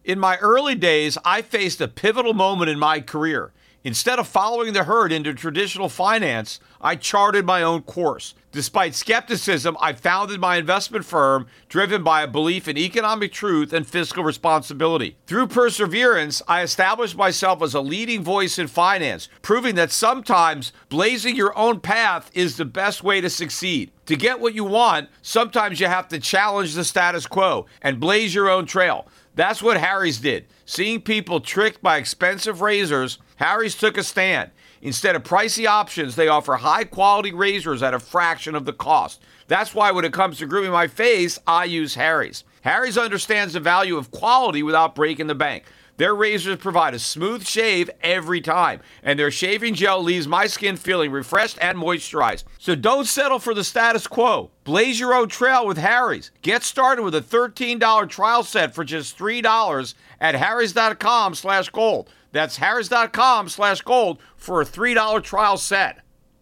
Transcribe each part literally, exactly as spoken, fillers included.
In my early days, I faced a pivotal moment in my career. Instead of following the herd into traditional finance, I charted my own course. Despite skepticism, I founded my investment firm driven by a belief in economic truth and fiscal responsibility. Through perseverance, I established myself as a leading voice in finance, proving that sometimes blazing your own path is the best way to succeed. To get what you want, sometimes you have to challenge the status quo and blaze your own trail. That's what Harry's did. Seeing people tricked by expensive razors, Harry's took a stand. Instead of pricey options, they offer high-quality razors at a fraction of the cost. That's why when it comes to grooming my face, I use Harry's. Harry's understands the value of quality without breaking the bank. Their razors provide a smooth shave every time, and their shaving gel leaves my skin feeling refreshed and moisturized. So don't settle for the status quo. Blaze your own trail with Harry's. Get started with a thirteen dollars trial set for just three dollars at harrys.com slash gold. That's harrys.com slash gold for a three dollars trial set.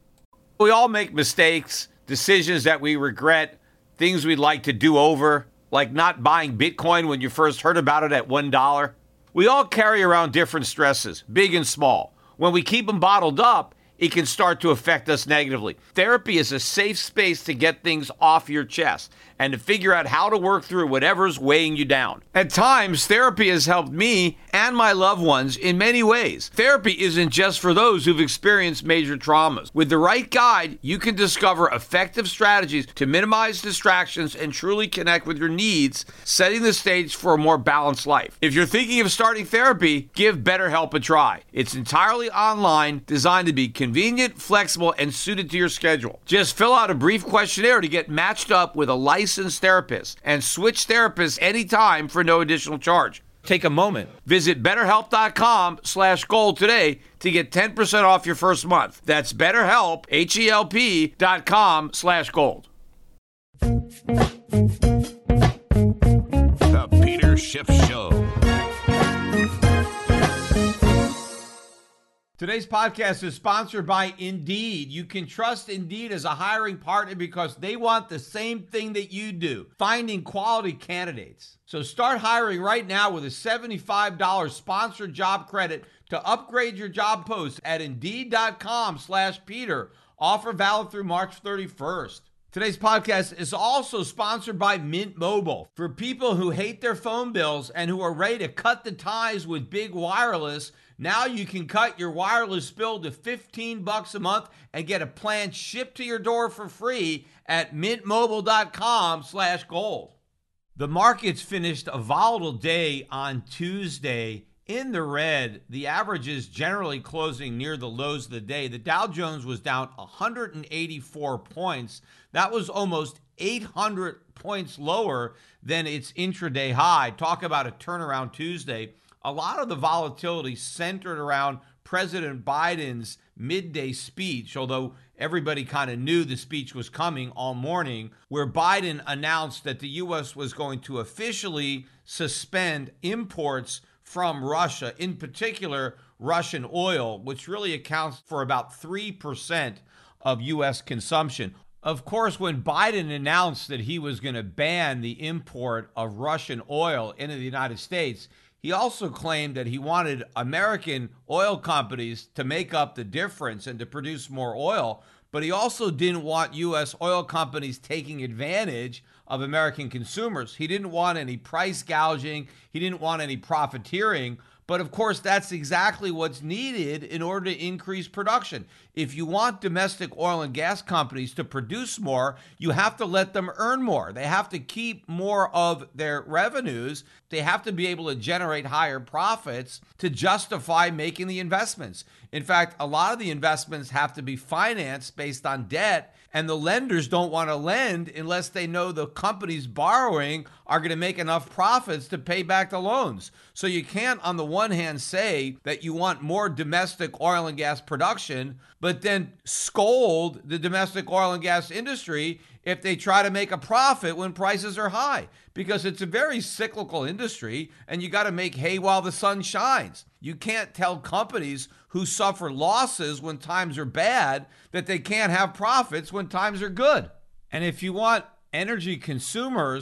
We all make mistakes, decisions that we regret, things we'd like to do over, like not buying Bitcoin when you first heard about it at one dollar. We all carry around different stresses, big and small. When we keep them bottled up, it can start to affect us negatively. Therapy is a safe space to get things off your chest and to figure out how to work through whatever's weighing you down. At times, therapy has helped me and my loved ones in many ways. Therapy isn't just for those who've experienced major traumas. With the right guide, you can discover effective strategies to minimize distractions and truly connect with your needs, setting the stage for a more balanced life. If you're thinking of starting therapy, give BetterHelp a try. It's entirely online, designed to be convenient, flexible, and suited to your schedule. Just fill out a brief questionnaire to get matched up with a licensed therapist and switch therapists anytime for no additional charge. Take a moment. Visit betterhelp.com slash gold today to get ten percent off your first month. That's betterhelp, H-E-L-P dot com slash gold. The Peter Schiff Show. Today's podcast is sponsored by Indeed. You can trust Indeed as a hiring partner because they want the same thing that you do, finding quality candidates. So start hiring right now with a seventy-five dollars sponsored job credit to upgrade your job post at Indeed.com slash Peter. Offer valid through March thirty-first. Today's podcast is also sponsored by Mint Mobile. For people who hate their phone bills and who are ready to cut the ties with big wireless, now you can cut your wireless bill to fifteen bucks a month and get a plan shipped to your door for free at mintmobile.com slash gold. The markets finished a volatile day on Tuesday in the red. The averages generally closing near the lows of the day. The Dow Jones was down one hundred eighty-four points. That was almost eight hundred points lower than its intraday high. Talk about a turnaround Tuesday. A lot of the volatility centered around President Biden's midday speech, although everybody kind of knew the speech was coming all morning, where Biden announced that the U S was going to officially suspend imports from Russia, in particular Russian oil, which really accounts for about three percent of U S consumption. Of course, when Biden announced that he was going to ban the import of Russian oil into the United States, he also claimed that he wanted American oil companies to make up the difference and to produce more oil, but he also didn't want U S oil companies taking advantage of American consumers. He didn't want any price gouging. He didn't want any profiteering. But of course, that's exactly what's needed in order to increase production. If you want domestic oil and gas companies to produce more, you have to let them earn more. They have to keep more of their revenues. They have to be able to generate higher profits to justify making the investments. In fact, a lot of the investments have to be financed based on debt, and the lenders don't want to lend unless they know the companies borrowing are going to make enough profits to pay back the loans. So you can't, on the one hand, say that you want more domestic oil and gas production, but then scold the domestic oil and gas industry if they try to make a profit when prices are high, because it's a very cyclical industry and you got to make hay while the sun shines. You can't tell companies who suffer losses when times are bad that they can't have profits when times are good. And if you want energy consumers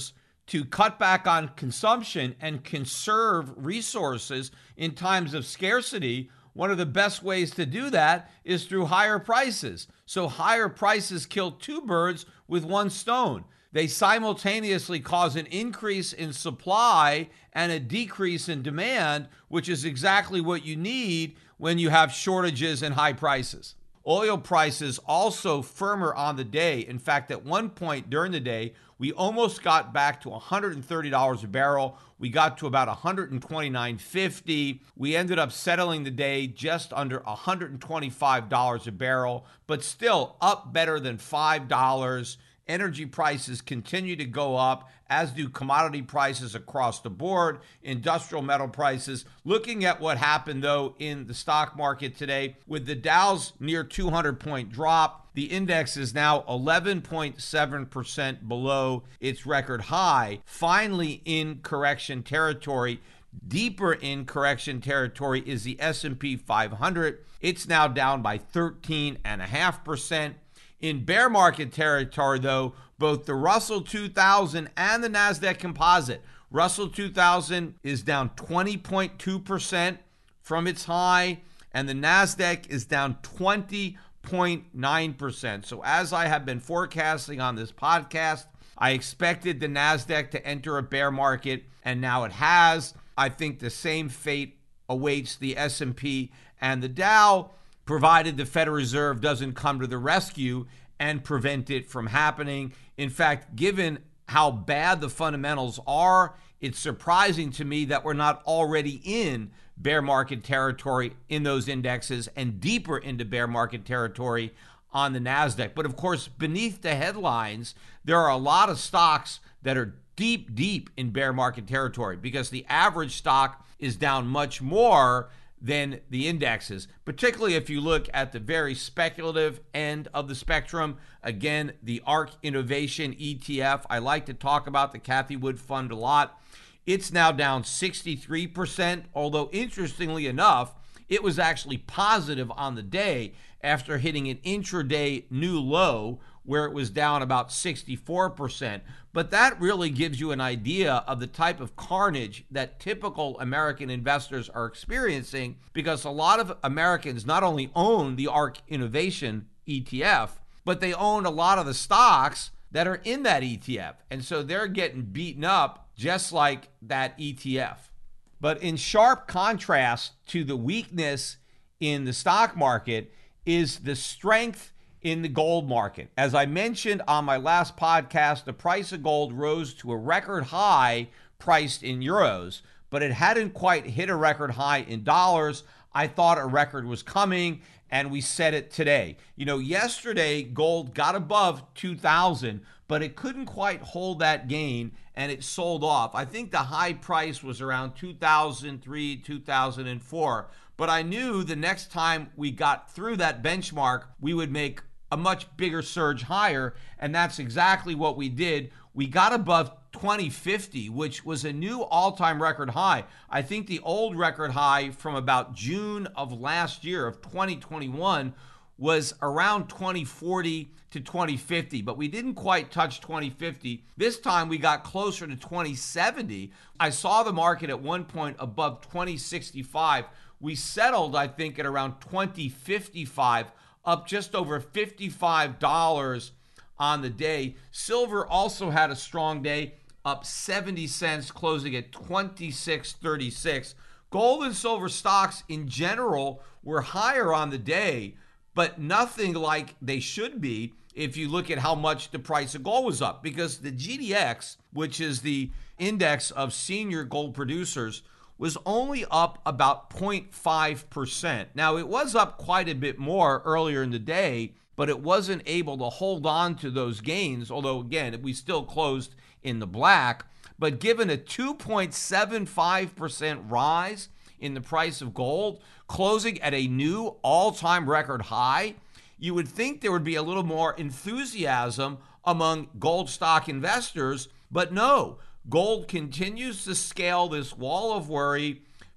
to cut back on consumption and conserve resources in times of scarcity, one of the best ways to do that is through higher prices. So higher prices kill two birds with one stone. They simultaneously cause an increase in supply and a decrease in demand, which is exactly what you need when you have shortages and high prices. Oil prices also firmer on the day. In fact, at one point during the day, we almost got back to one hundred thirty dollars a barrel. We got to about one hundred twenty-nine fifty. We ended up settling the day just under one hundred twenty-five dollars a barrel, but still up better than five dollars. Energy prices continue to go up, as do commodity prices across the board, industrial metal prices. Looking at what happened, though, in the stock market today, with the Dow's near two hundred point drop, the index is now eleven point seven percent below its record high, finally in correction territory. Deeper in correction territory is the S and P five hundred. It's now down by thirteen point five percent. In bear market territory, though, both the Russell two thousand and the NASDAQ Composite. Russell two thousand is down twenty point two percent from its high, and the NASDAQ is down twenty point nine percent. So as I have been forecasting on this podcast, I expected the NASDAQ to enter a bear market, and now it has. I think the same fate awaits the S and P and the Dow, provided the Federal Reserve doesn't come to the rescue and prevent it from happening. In fact, given how bad the fundamentals are, it's surprising to me that we're not already in bear market territory in those indexes and deeper into bear market territory on the NASDAQ. But of course, beneath the headlines, there are a lot of stocks that are deep, deep in bear market territory because the average stock is down much more than the indexes, particularly if you look at the very speculative end of the spectrum. Again, the ARK Innovation E T F. I like to talk about the Cathie Wood Fund a lot. It's now down sixty-three percent, although interestingly enough, it was actually positive on the day after hitting an intraday new low where it was down about sixty-four percent. But that really gives you an idea of the type of carnage that typical American investors are experiencing, because a lot of Americans not only own the ARK Innovation E T F, but they own a lot of the stocks that are in that E T F. And so they're getting beaten up just like that E T F. But in sharp contrast to the weakness in the stock market is the strength in the gold market. As I mentioned on my last podcast, the price of gold rose to a record high priced in euros, but it hadn't quite hit a record high in dollars. I thought a record was coming, and we said it today. You know, yesterday gold got above two thousand, but it couldn't quite hold that gain, and it sold off. I think the high price was around two thousand three, two thousand four, but I knew the next time we got through that benchmark, we would make a much bigger surge higher, and that's exactly what we did. We got above twenty fifty, which was a new all-time record high. I think the old record high from about June of last year, of twenty twenty-one, was around twenty forty to twenty fifty, but we didn't quite touch twenty fifty. This time we got closer to twenty seventy. I saw the market at one point above twenty sixty-five. We settled, I think, at around twenty fifty-five, up just over fifty-five dollars on the day. Silver also had a strong day, up seventy cents, closing at twenty-six thirty-six. Gold and silver stocks in general were higher on the day, but nothing like they should be if you look at how much the price of gold was up, because the G D X, which is the index of senior gold producers, was only up about zero point five percent. Now, it was up quite a bit more earlier in the day, but it wasn't able to hold on to those gains, although, again, we still closed in the black. But given a two point seven five percent rise in the price of gold, closing at a new all-time record high, you would think there would be a little more enthusiasm among gold stock investors, but no. Gold continues to scale this wall of worry,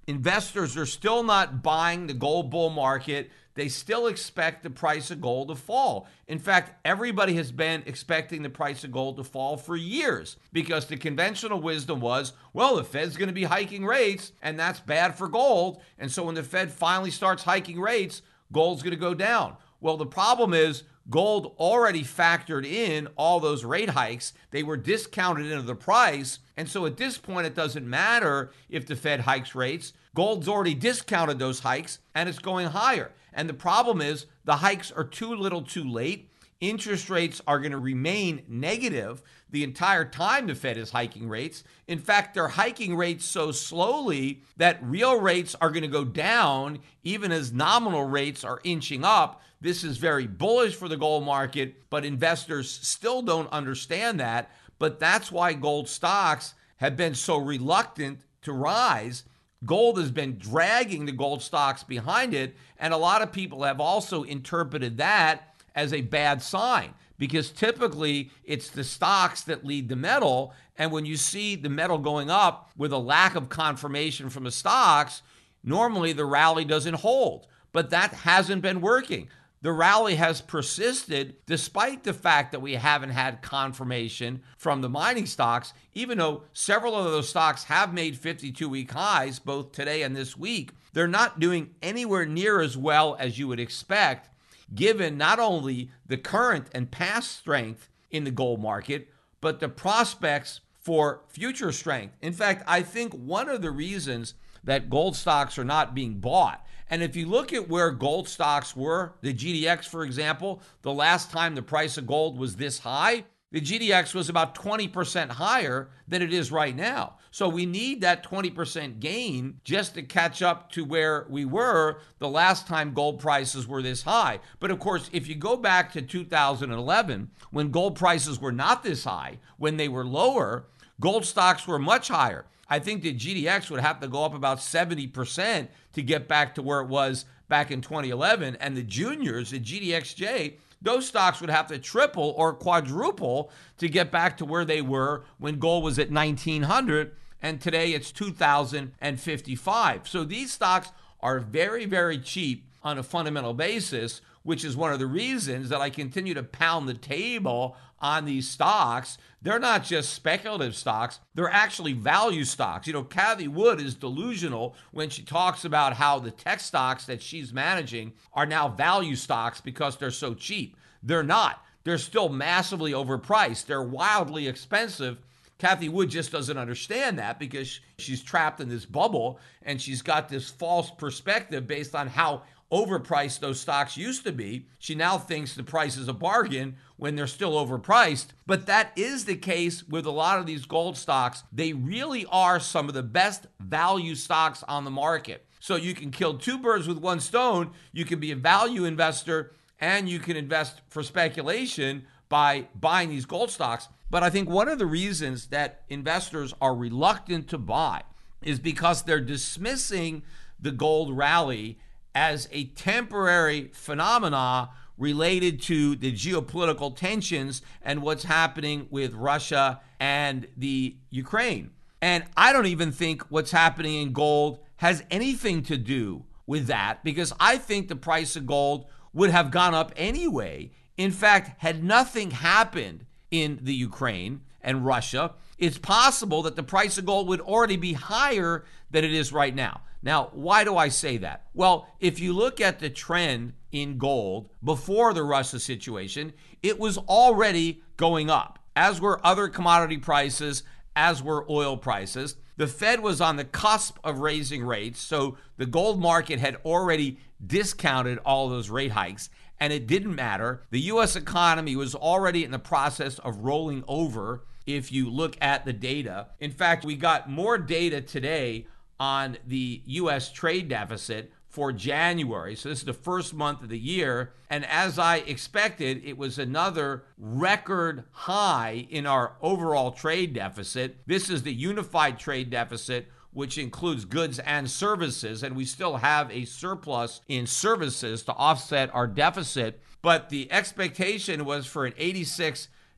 investors are still not buying the gold bull market. They still expect the price of gold to fall. In fact, everybody has been expecting the price of gold to fall for years because the conventional wisdom was, well, the Fed's going to be hiking rates and that's bad for gold. And so when the Fed finally starts hiking rates, gold's going to go down. Well, the problem is gold already factored in all those rate hikes. They were discounted into the price. And so at this point, it doesn't matter if the Fed hikes rates. Gold's already discounted those hikes and it's going higher. And the problem is the hikes are too little too late. Interest rates are going to remain negative the entire time the Fed is hiking rates. In fact, they're hiking rates so slowly that real rates are going to go down even as nominal rates are inching up. This is very bullish for the gold market, but investors still don't understand that. But that's why gold stocks have been so reluctant to rise. Gold has been dragging the gold stocks behind it, and a lot of people have also interpreted that as a bad sign because typically it's the stocks that lead the metal, and when you see the metal going up with a lack of confirmation from the stocks, normally the rally doesn't hold, but that hasn't been working. The rally has persisted despite the fact that we haven't had confirmation from the mining stocks, even though several of those stocks have made fifty-two week highs both today and this week. They're not doing anywhere near as well as you would expect, given not only the current and past strength in the gold market, but the prospects for future strength. In fact, I think one of the reasons that gold stocks are not being bought, and if you look at where gold stocks were, the G D X, for example, the last time the price of gold was this high, the G D X was about twenty percent higher than it is right now. So we need that twenty percent gain just to catch up to where we were the last time gold prices were this high. But of course, if you go back to two thousand eleven, when gold prices were not this high, when they were lower, gold stocks were much higher. I think the G D X would have to go up about seventy percent to get back to where it was back in twenty eleven. And the juniors, the G D X J, those stocks would have to triple or quadruple to get back to where they were when gold was at nineteen hundred. And today it's two thousand fifty-five. So these stocks are very, very cheap on a fundamental basis, which is one of the reasons that I continue to pound the table on these stocks. They're not just speculative stocks, they're actually value stocks. You know, Cathie Wood is delusional when she talks about how the tech stocks that she's managing are now value stocks because they're so cheap. They're not. They're still massively overpriced. They're wildly expensive. Cathie Wood just doesn't understand that because she's trapped in this bubble and she's got this false perspective based on how overpriced those stocks used to be. She now thinks the price is a bargain when they're still overpriced. But that is the case with a lot of these gold stocks. They really are some of the best value stocks on the market. So you can kill two birds with one stone. You can be a value investor and you can invest for speculation by buying these gold stocks. But I think one of the reasons that investors are reluctant to buy is because they're dismissing the gold rally as a temporary phenomena related to the geopolitical tensions and what's happening with Russia and the Ukraine. And I don't even think what's happening in gold has anything to do with that, because I think the price of gold would have gone up anyway. In fact, had nothing happened in the Ukraine and Russia, it's possible that the price of gold would already be higher than it is right now. Now, why do I say that? Well, if you look at the trend in gold before the Russia situation, it was already going up, as were other commodity prices, as were oil prices. The Fed was on the cusp of raising rates, so the gold market had already discounted all those rate hikes, and it didn't matter. The U S economy was already in the process of rolling over if you look at the data. In fact, we got more data today on the U S trade deficit for January. So this is the first month of the year. And as I expected, it was another record high in our overall trade deficit. This is the unified trade deficit, which includes goods and services. And we still have a surplus in services to offset our deficit. But the expectation was for an eighty-six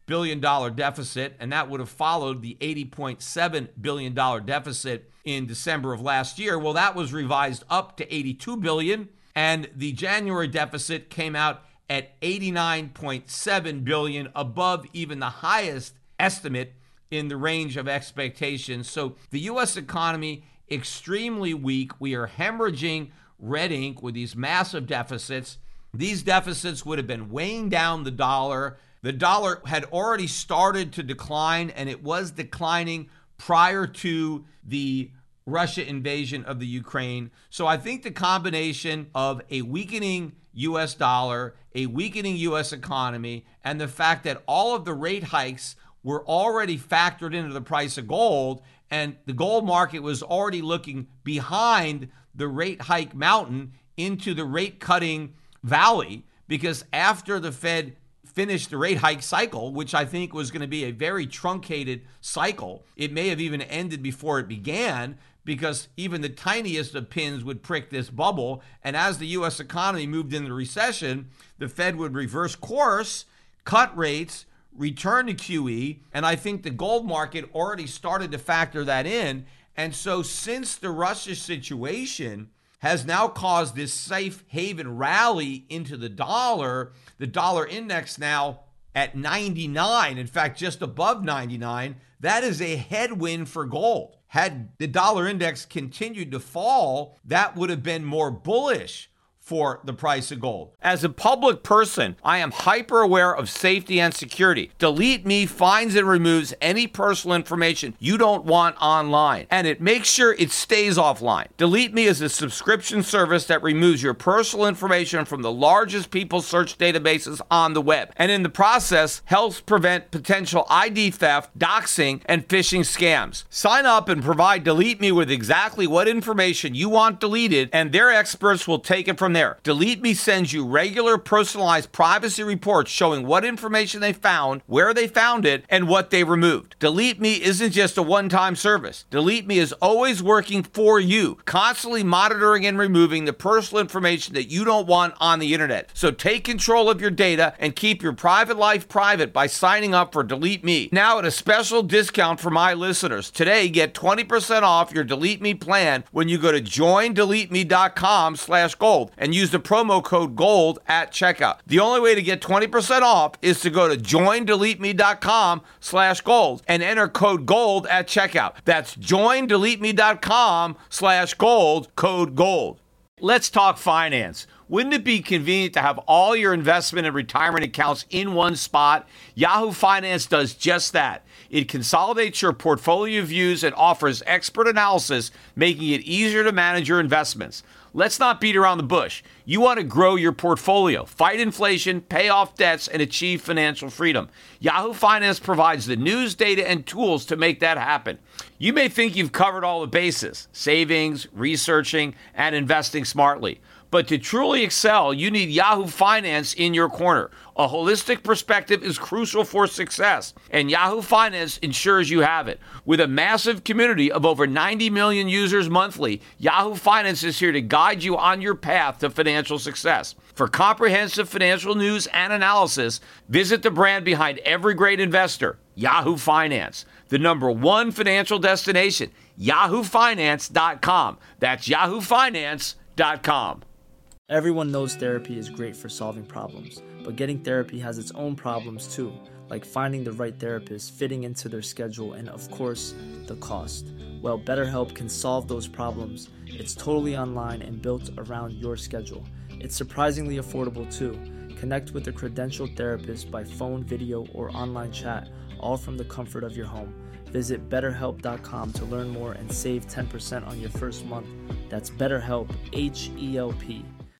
billion dollars deficit, and that would have followed the eighty point seven billion dollars deficit in December of last year. Well, that was revised up to eighty-two billion dollars, and the January deficit came out at eighty-nine point seven billion dollars, above even the highest estimate in the range of expectations. So the U S economy, extremely weak. We are hemorrhaging red ink with these massive deficits. These deficits would have been weighing down the dollar. The dollar had already started to decline, and it was declining prior to the Russia invasion of the Ukraine. So I think the combination of a weakening U S dollar, a weakening U S economy, and the fact that all of the rate hikes were already factored into the price of gold, and the gold market was already looking behind the rate hike mountain into the rate cutting valley, because after the Fed finished the rate hike cycle, which I think was going to be a very truncated cycle, it may have even ended before it began, because even the tiniest of pins would prick this bubble. And as the U S economy moved into recession, the Fed would reverse course, cut rates, return to Q E, and I think the gold market already started to factor that in. And so since the Russia situation has now caused this safe haven rally into the dollar, the dollar index now at ninety-nine, in fact, just above ninety-nine, that is a headwind for gold. Had the dollar index continued to fall, that would have been more bullish for the price of gold. As a public person, I am hyper aware of safety and security. Delete Me finds and removes any personal information you don't want online, and it makes sure it stays offline. Delete Me is a subscription service that removes your personal information from the largest people search databases on the web, and in the process helps prevent potential I D theft, doxing, and phishing scams. Sign up and provide Delete Me with exactly what information you want deleted, and their experts will take it from there. Delete Me sends you regular personalized privacy reports showing what information they found, where they found it, and what they removed. Delete Me isn't just a one-time service. Delete Me is always working for you, constantly monitoring and removing the personal information that you don't want on the internet. So take control of your data and keep your private life private by signing up for Delete Me. Now at a special discount for my listeners. Today, get twenty percent off your Delete Me plan when you go to join delete me dot com slash gold and use the promo code GOLD at checkout. The only way to get twenty percent off is to go to join delete me dot com slash gold and enter code GOLD at checkout. That's join delete me dot com slash gold, code GOLD. Let's talk finance. Wouldn't it be convenient to have all your investment and retirement accounts in one spot? Yahoo Finance does just that. It consolidates your portfolio views and offers expert analysis, making it easier to manage your investments. Let's not beat around the bush. You want to grow your portfolio, fight inflation, pay off debts, and achieve financial freedom. Yahoo Finance provides the news, data, and tools to make that happen. You may think you've covered all the bases, savings, researching, and investing smartly. But to truly excel, you need Yahoo Finance in your corner. A holistic perspective is crucial for success, and Yahoo Finance ensures you have it. With a massive community of over ninety million users monthly, Yahoo Finance is here to guide you on your path to financial success. For comprehensive financial news and analysis, visit the brand behind every great investor, Yahoo Finance, the number one financial destination, yahoo finance dot com. That's yahoo finance dot com. Everyone knows therapy is great for solving problems, but getting therapy has its own problems too, like finding the right therapist, fitting into their schedule, and of course, the cost. Well, BetterHelp can solve those problems. It's totally online and built around your schedule. It's surprisingly affordable too. Connect with a credentialed therapist by phone, video, or online chat, all from the comfort of your home. Visit better help dot com to learn more and save ten percent on your first month. That's BetterHelp, H E L P.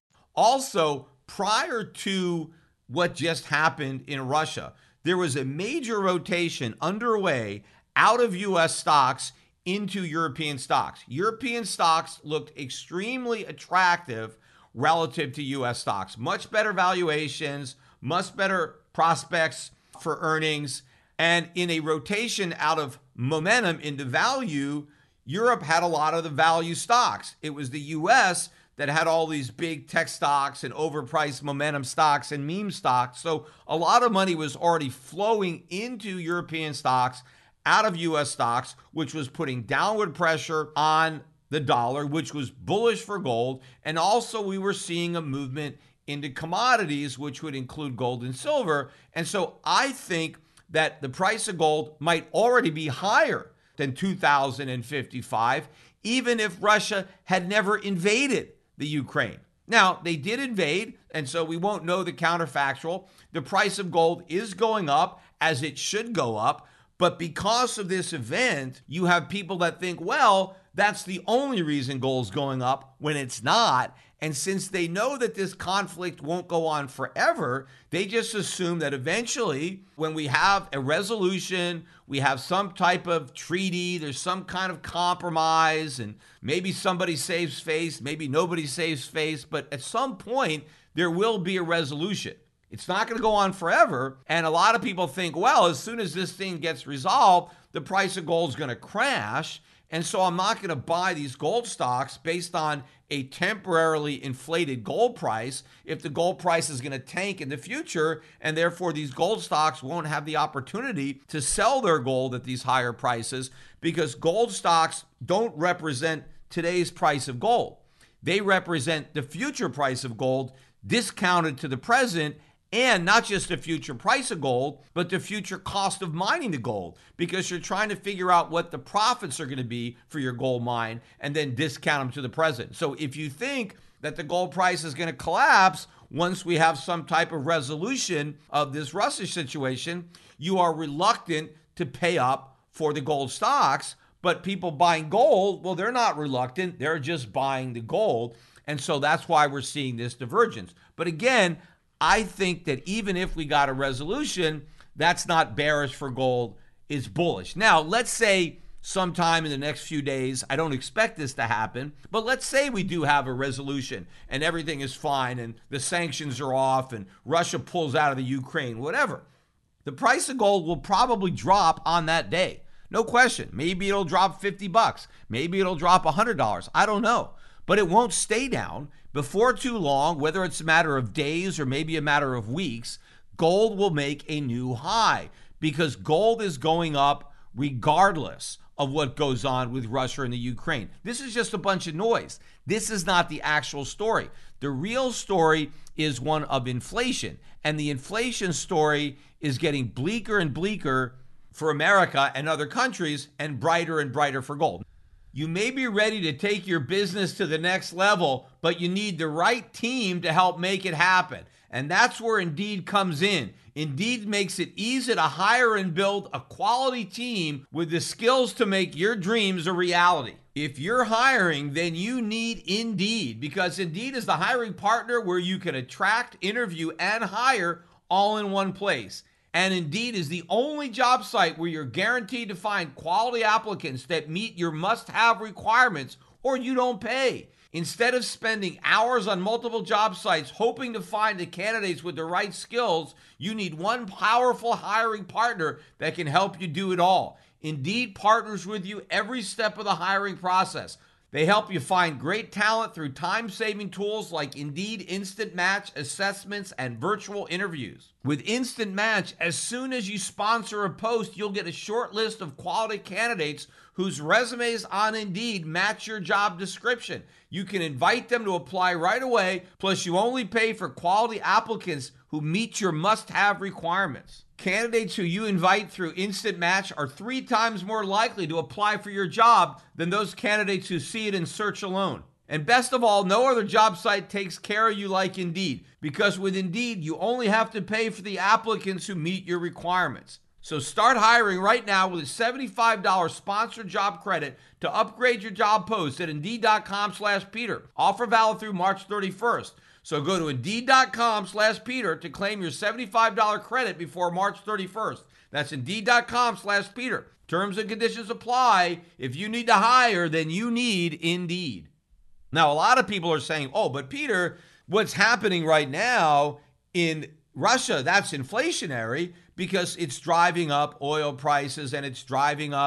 Also, prior to what just happened in Russia, there was a major rotation underway out of U S stocks into European stocks. European stocks looked extremely attractive relative to U S stocks. Much better valuations, much better prospects for earnings. And in a rotation out of momentum into value, Europe had a lot of the value stocks. It was the U S that had all these big tech stocks and overpriced momentum stocks and meme stocks. So a lot of money was already flowing into European stocks out of U S stocks, which was putting downward pressure on the dollar, which was bullish for gold. And also we were seeing a movement into commodities, which would include gold and silver. And so I think that the price of gold might already be higher than two thousand fifty-five, even if Russia had never invaded the Ukraine. Now, they did invade, and so we won't know the counterfactual. The price of gold is going up, as it should go up. But because of this event, you have people that think, well, that's the only reason gold's going up, when it's not. And since they know that this conflict won't go on forever, they just assume that eventually, when we have a resolution, we have some type of treaty, there's some kind of compromise, and maybe somebody saves face, maybe nobody saves face, but at some point, there will be a resolution. It's not going to go on forever. And a lot of people think, well, as soon as this thing gets resolved, the price of gold is going to crash. And so I'm not going to buy these gold stocks based on a temporarily inflated gold price if the gold price is going to tank in the future, and therefore these gold stocks won't have the opportunity to sell their gold at these higher prices, because gold stocks don't represent today's price of gold. They represent the future price of gold discounted to the present. And not just the future price of gold, but the future cost of mining the gold, because you're trying to figure out what the profits are going to be for your gold mine and then discount them to the present. So if you think that the gold price is going to collapse once we have some type of resolution of this Russia situation, you are reluctant to pay up for the gold stocks. But people buying gold, well, they're not reluctant. They're just buying the gold. And so that's why we're seeing this divergence. But again, I think that even if we got a resolution, that's not bearish for gold, it's bullish. Now, let's say sometime in the next few days, I don't expect this to happen, but let's say we do have a resolution and everything is fine and the sanctions are off and Russia pulls out of the Ukraine, whatever. The price of gold will probably drop on that day. No question. Maybe it'll drop fifty bucks. Maybe it'll drop one hundred dollars. I don't know. But it won't stay down. Before too long, whether it's a matter of days or maybe a matter of weeks, gold will make a new high, because gold is going up regardless of what goes on with Russia and the Ukraine. This is just a bunch of noise. This is not the actual story. The real story is one of inflation, and the inflation story is getting bleaker and bleaker for America and other countries, and brighter and brighter for gold. You may be ready to take your business to the next level, but you need the right team to help make it happen. And that's where Indeed comes in. Indeed makes it easy to hire and build a quality team with the skills to make your dreams a reality. If you're hiring, then you need Indeed, because Indeed is the hiring partner where you can attract, interview, and hire all in one place. And Indeed is the only job site where you're guaranteed to find quality applicants that meet your must-have requirements, or you don't pay. Instead of spending hours on multiple job sites hoping to find the candidates with the right skills, you need one powerful hiring partner that can help you do it all. Indeed partners with you every step of the hiring process. They help you find great talent through time-saving tools like Indeed Instant Match assessments and virtual interviews. With Instant Match, as soon as you sponsor a post, you'll get a short list of quality candidates whose resumes on Indeed match your job description. You can invite them to apply right away, plus you only pay for quality applicants who meet your must-have requirements. Candidates who you invite through Instant Match are three times more likely to apply for your job than those candidates who see it in search alone. And best of all, no other job site takes care of you like Indeed, because with Indeed, you only have to pay for the applicants who meet your requirements. So start hiring right now with a seventy-five dollars sponsored job credit to upgrade your job post at Indeed.com slash Peter. Offer valid through March thirty-first. So go to Indeed.com slash Peter to claim your seventy-five dollars credit before March thirty-first. That's Indeed.com slash Peter. Terms and conditions apply. If you need to hire, then you need Indeed. Now, a lot of people are saying, oh, but Peter, what's happening right now in Russia, that's inflationary because it's driving up oil prices and it's driving up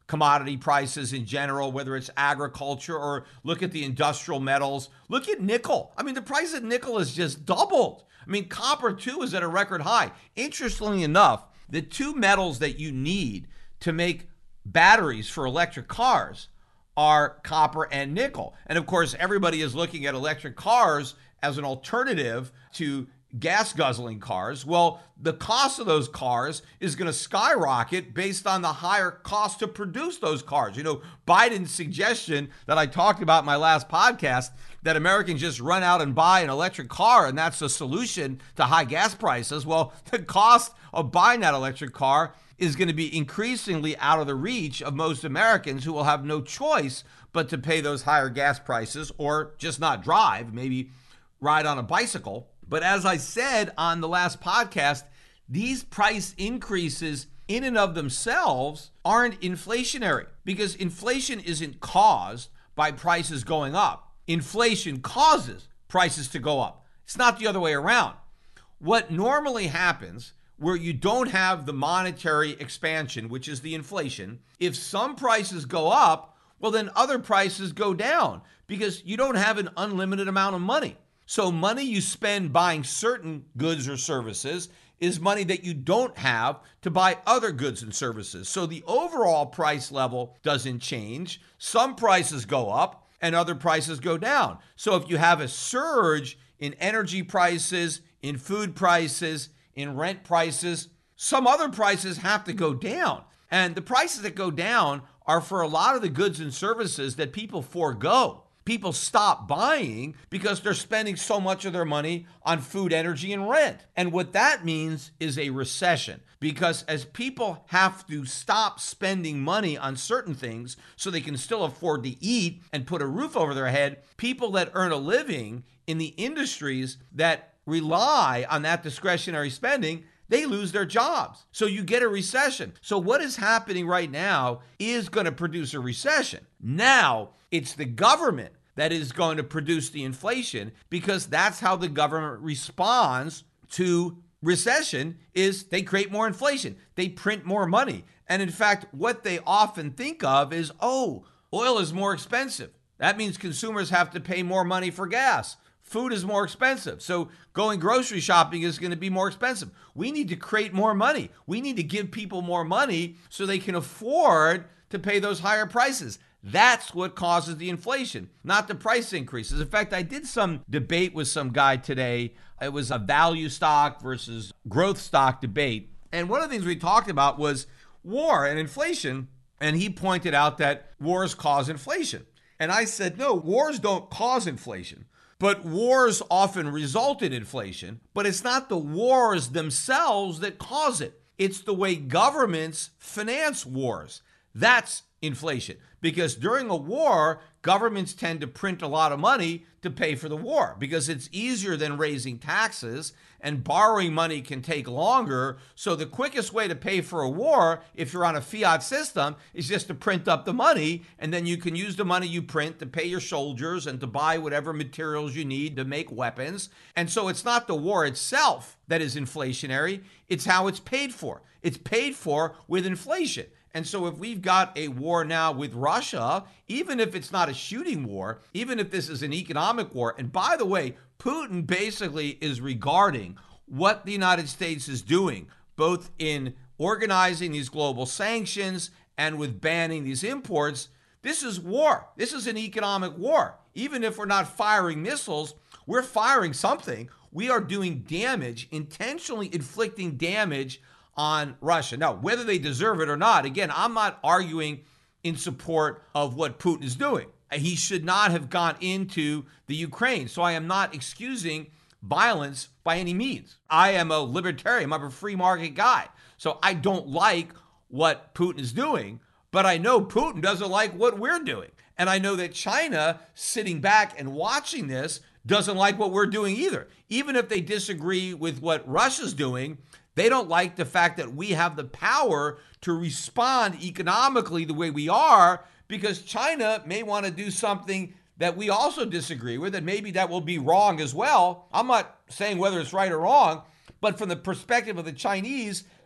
commodity prices in general, whether it's agriculture or look at the industrial metals. Look at nickel. I mean, the price of nickel has just doubled. I mean, copper too is at a record high. Interestingly enough, the two metals that you need to make batteries for electric cars are copper and nickel. And of course, everybody is looking at electric cars as an alternative to gas guzzling cars. Well, the cost of those cars is going to skyrocket based on the higher cost to produce those cars. You know, Biden's suggestion that I talked about in my last podcast, that Americans just run out and buy an electric car and that's the solution to high gas prices. Well, the cost of buying that electric car is going to be increasingly out of the reach of most Americans, who will have no choice but to pay those higher gas prices or just not drive, maybe ride on a bicycle. But as I said on the last podcast, these price increases in and of themselves aren't inflationary, because inflation isn't caused by prices going up. Inflation causes prices to go up. It's not the other way around. What normally happens where you don't have the monetary expansion, which is the inflation, if some prices go up, well, then other prices go down because you don't have an unlimited amount of money. So money you spend buying certain goods or services is money that you don't have to buy other goods and services. So the overall price level doesn't change. Some prices go up and other prices go down. So if you have a surge in energy prices, in food prices, in rent prices, some other prices have to go down. And the prices that go down are for a lot of the goods and services that people forego. People stop buying because they're spending so much of their money on food, energy, and rent. And what that means is a recession, because as people have to stop spending money on certain things so they can still afford to eat and put a roof over their head, people that earn a living in the industries that rely on that discretionary spending, they lose their jobs. So you get a recession. So what is happening right now is going to produce a recession. Now it's the government that is going to produce the inflation, because that's how the government responds to recession, is they create more inflation. They print more money. And in fact, what they often think of is, oh, oil is more expensive. That means consumers have to pay more money for gas. Food is more expensive. So going grocery shopping is going to be more expensive. We need to create more money. We need to give people more money so they can afford to pay those higher prices. That's what causes the inflation, not the price increases. In fact, I did some debate with some guy today. It was a value stock versus growth stock debate. And one of the things we talked about was war and inflation. And he pointed out that wars cause inflation. And I said, no, wars don't cause inflation. But wars often result in inflation, but it's not the wars themselves that cause it. It's the way governments finance wars. That's inflation. Because during a war, governments tend to print a lot of money to pay for the war, because it's easier than raising taxes, and borrowing money can take longer. So the quickest way to pay for a war, if you're on a fiat system, is just to print up the money, and then you can use the money you print to pay your soldiers and to buy whatever materials you need to make weapons. And so it's not the war itself that is inflationary, it's how it's paid for. It's paid for with inflation. And so if we've got a war now with Russia, even if it's not a shooting war, even if this is an economic war, and by the way, Putin basically is regarding what the United States is doing, both in organizing these global sanctions and with banning these imports. This is war. This is an economic war. Even if we're not firing missiles, we're firing something. We are doing damage, intentionally inflicting damage on Russia. Now, whether they deserve it or not, again, I'm not arguing in support of what Putin is doing. He should not have gone into the Ukraine. So I am not excusing violence by any means. I am a libertarian. I'm a free market guy. So I don't like what Putin is doing, but I know Putin doesn't like what we're doing. And I know that China, sitting back and watching this, doesn't like what we're doing either. Even if they disagree with what Russia's doing, they don't like the fact that we have the power to respond economically the way we are, because China may want to do something that we also disagree with, and maybe that will be wrong as well. I'm not saying whether it's right or wrong, but from the perspective of the Chinese,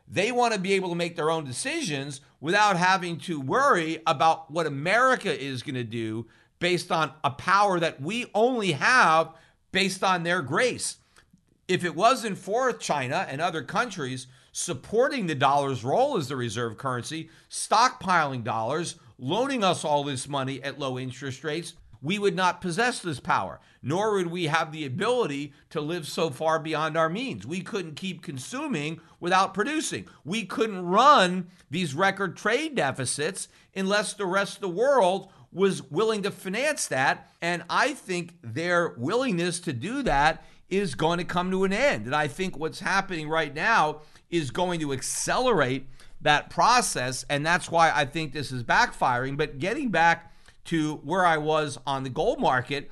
they want to be able to make their own decisions without having to worry about what America is going to do based on a power that we only have based on their grace. If it wasn't for China and other countries supporting the dollar's role as the reserve currency, stockpiling dollars, loaning us all this money at low interest rates, we would not possess this power, nor would we have the ability to live so far beyond our means. We couldn't keep consuming without producing. We couldn't run these record trade deficits unless the rest of the world was willing to finance that. And I think their willingness to do that is going to come to an end. And I think what's happening right now is going to accelerate that process. And that's why I think this is backfiring. But getting back to where I was on the gold market,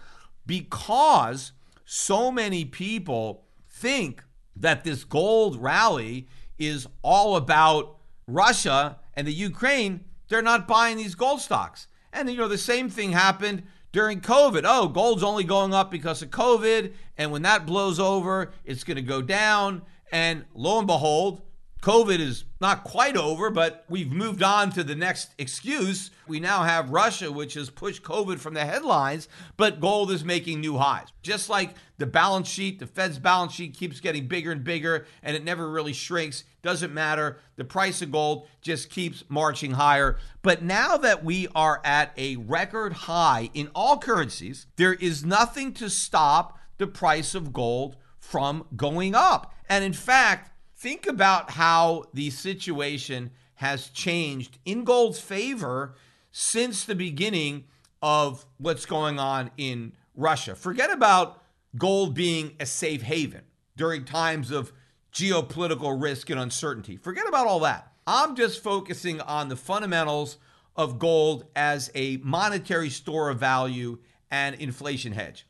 because so many people think that this gold rally is all about Russia and the Ukraine, they're not buying these gold stocks. And, you know, the same thing happened during COVID. Oh, gold's only going up because of COVID. And when that blows over, it's going to go down. And lo and behold, COVID is not quite over, but we've moved on to the next excuse. We now have Russia, which has pushed COVID from the headlines, but gold is making new highs. Just like the balance sheet, the Fed's balance sheet keeps getting bigger and bigger, and it never really shrinks. Doesn't matter. The price of gold just keeps marching higher. But now that we are at a record high in all currencies, there is nothing to stop the price of gold from going up. And in fact, think about how the situation has changed in gold's favor since the beginning of what's going on in Russia. Forget about gold being a safe haven during times of geopolitical risk and uncertainty. Forget about all that. I'm just focusing on the fundamentals of gold as a monetary store of value and inflation hedge.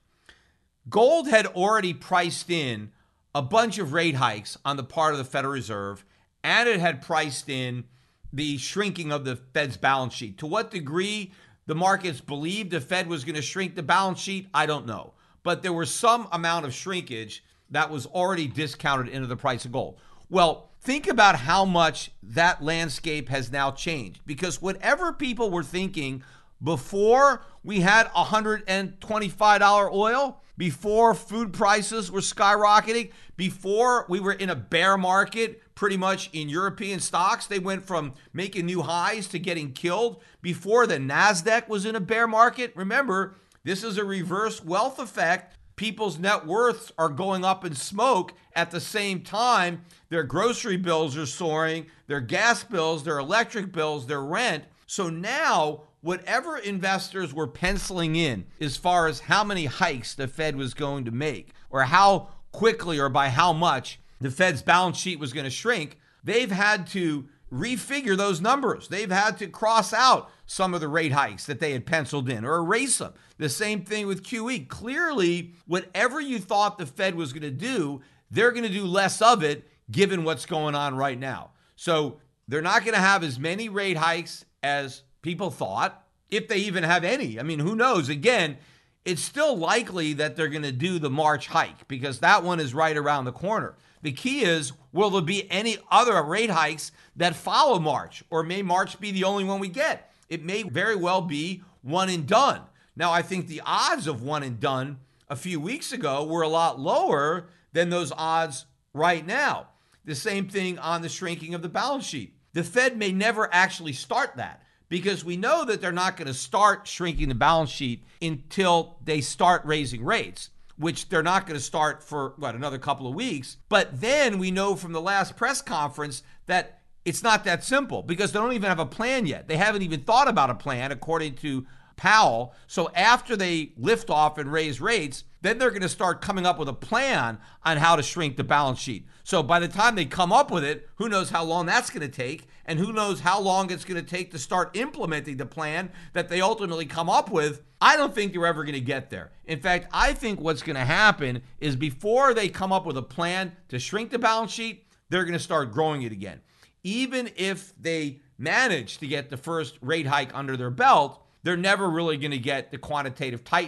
Gold had already priced in a bunch of rate hikes on the part of the Federal Reserve, and it had priced in the shrinking of the Fed's balance sheet. To what degree the markets believed the Fed was going to shrink the balance sheet, I don't know. But there was some amount of shrinkage that was already discounted into the price of gold. Well, think about how much that landscape has now changed, because whatever people were thinking before we had one hundred twenty-five dollars oil, before food prices were skyrocketing, before we were in a bear market pretty much in European stocks, they went from making new highs to getting killed. Before the NASDAQ was in a bear market, remember, this is a reverse wealth effect. People's net worths are going up in smoke at the same time. Their grocery bills are soaring, their gas bills, their electric bills, their rent. So now, whatever investors were penciling in as far as how many hikes the Fed was going to make, or how quickly or by how much the Fed's balance sheet was going to shrink, they've had to refigure those numbers. They've had to cross out some of the rate hikes that they had penciled in or erase them. The same thing with Q E. Clearly, whatever you thought the Fed was going to do, they're going to do less of it given what's going on right now. So they're not going to have as many rate hikes as people thought, if they even have any. I mean, who knows? Again, it's still likely that they're going to do the March hike because that one is right around the corner. The key is, will there be any other rate hikes that follow March? Or may March be the only one we get? It may very well be one and done. Now, I think the odds of one and done a few weeks ago were a lot lower than those odds right now. The same thing on the shrinking of the balance sheet. The Fed may never actually start that, because we know that they're not going to start shrinking the balance sheet until they start raising rates, which they're not going to start for, what, another couple of weeks. But then we know from the last press conference that it's not that simple, because they don't even have a plan yet. They haven't even thought about a plan, according to Powell. So after they lift off and raise rates, then they're going to start coming up with a plan on how to shrink the balance sheet. So by the time they come up with it, who knows how long that's going to take, and who knows how long it's going to take to start implementing the plan that they ultimately come up with. I don't think they're ever going to get there. In fact, I think what's going to happen is before they come up with a plan to shrink the balance sheet, they're going to start growing it again. Even if they manage to get the first rate hike under their belt, they're never really going to get the quantitative tightening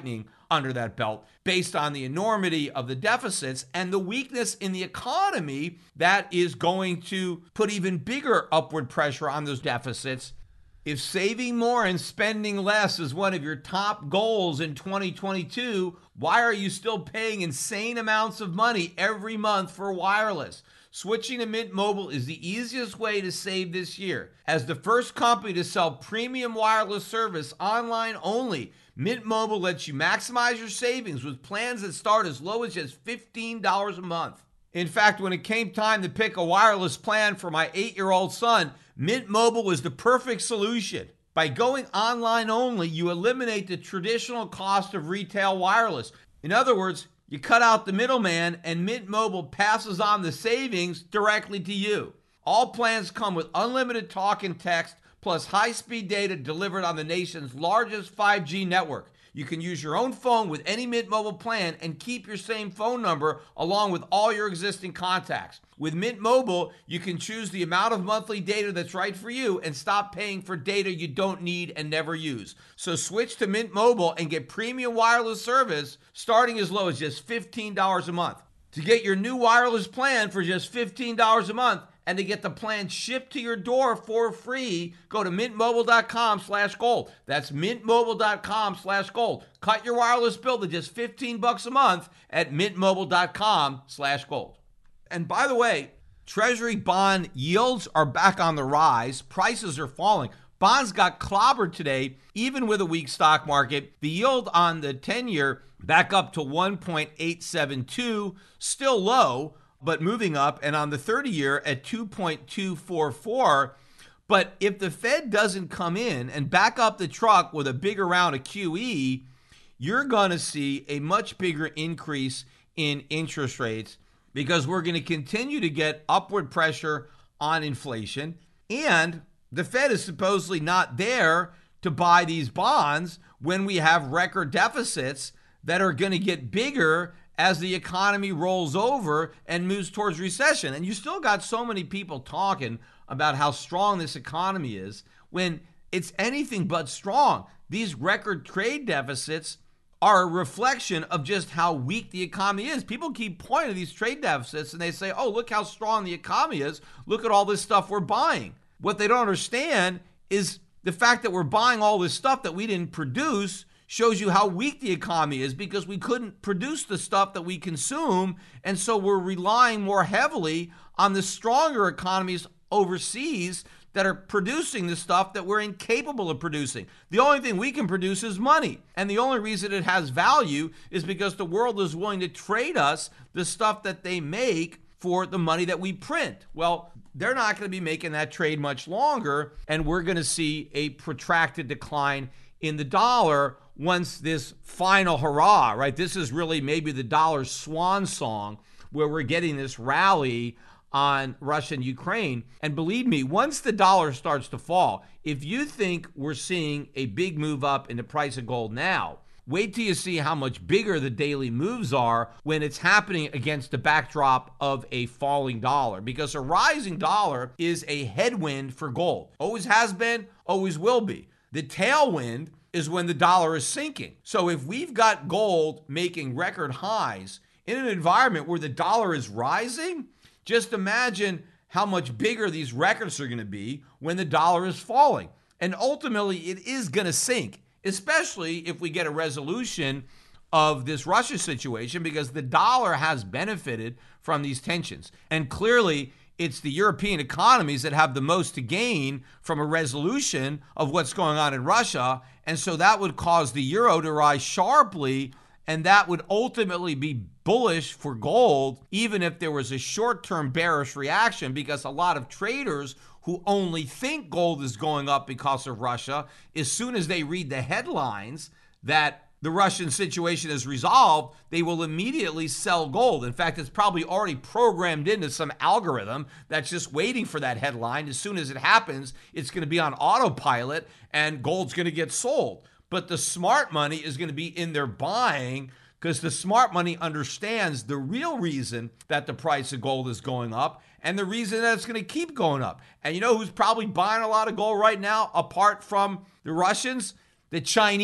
under that belt based on the enormity of the deficits and the weakness in the economy that is going to put even bigger upward pressure on those deficits. If saving more and spending less is one of your top goals in twenty twenty-two, why are you still paying insane amounts of money every month for wireless? Switching to Mint Mobile is the easiest way to save this year. As the first company to sell premium wireless service online only, Mint Mobile lets you maximize your savings with plans that start as low as just fifteen dollars a month. In fact, when it came time to pick a wireless plan for my eight-year-old son, Mint Mobile was the perfect solution. By going online only, you eliminate the traditional cost of retail wireless. In other words, you cut out the middleman and Mint Mobile passes on the savings directly to you. All plans come with unlimited talk and text, plus high-speed data delivered on the nation's largest five G network. You can use your own phone with any Mint Mobile plan and keep your same phone number along with all your existing contacts. With Mint Mobile, you can choose the amount of monthly data that's right for you and stop paying for data you don't need and never use. So switch to Mint Mobile and get premium wireless service starting as low as just fifteen dollars a month. To get your new wireless plan for just fifteen dollars a month, and to get the plan shipped to your door for free, go to mintmobile.com slash gold. That's mintmobile.com slash gold. Cut your wireless bill to just fifteen bucks a month at mintmobile.com slash gold. And by the way, Treasury bond yields are back on the rise. Prices are falling. Bonds got clobbered today, even with a weak stock market. The yield on the ten-year back up to one point eight seven two, still low, but moving up, and on the thirty-year at two point two four four. But if the Fed doesn't come in and back up the truck with a bigger round of Q E, you're going to see a much bigger increase in interest rates because we're going to continue to get upward pressure on inflation. And the Fed is supposedly not there to buy these bonds when we have record deficits that are going to get bigger as the economy rolls over and moves towards recession. And you still got so many people talking about how strong this economy is when it's anything but strong. These record trade deficits are a reflection of just how weak the economy is. People keep pointing to these trade deficits and they say, oh, look how strong the economy is. Look at all this stuff we're buying. What they don't understand is the fact that we're buying all this stuff that we didn't produce shows you how weak the economy is because we couldn't produce the stuff that we consume. And so we're relying more heavily on the stronger economies overseas that are producing the stuff that we're incapable of producing. The only thing we can produce is money. And the only reason it has value is because the world is willing to trade us the stuff that they make for the money that we print. Well, they're not going to be making that trade much longer, and we're going to see a protracted decline in the dollar once this final hurrah, right? This is really maybe the dollar's swan song where we're getting this rally on Russia and Ukraine. And believe me, once the dollar starts to fall, if you think we're seeing a big move up in the price of gold now, wait till you see how much bigger the daily moves are when it's happening against the backdrop of a falling dollar, because a rising dollar is a headwind for gold. Always has been, always will be. The tailwind is when the dollar is sinking. So if we've got gold making record highs in an environment where the dollar is rising, just imagine how much bigger these records are going to be when the dollar is falling. And ultimately, it is going to sink, especially if we get a resolution of this Russia situation, because the dollar has benefited from these tensions. And clearly, it's the European economies that have the most to gain from a resolution of what's going on in Russia. And so that would cause the euro to rise sharply, and that would ultimately be bullish for gold, even if there was a short-term bearish reaction, because a lot of traders who only think gold is going up because of Russia, as soon as they read the headlines that the Russian situation is resolved, they will immediately sell gold. In fact, it's probably already programmed into some algorithm that's just waiting for that headline. As soon as it happens, it's going to be on autopilot and gold's going to get sold. But the smart money is going to be in there buying, because the smart money understands the real reason that the price of gold is going up and the reason that it's going to keep going up. And you know who's probably buying a lot of gold right now, apart from the Russians? The Chinese.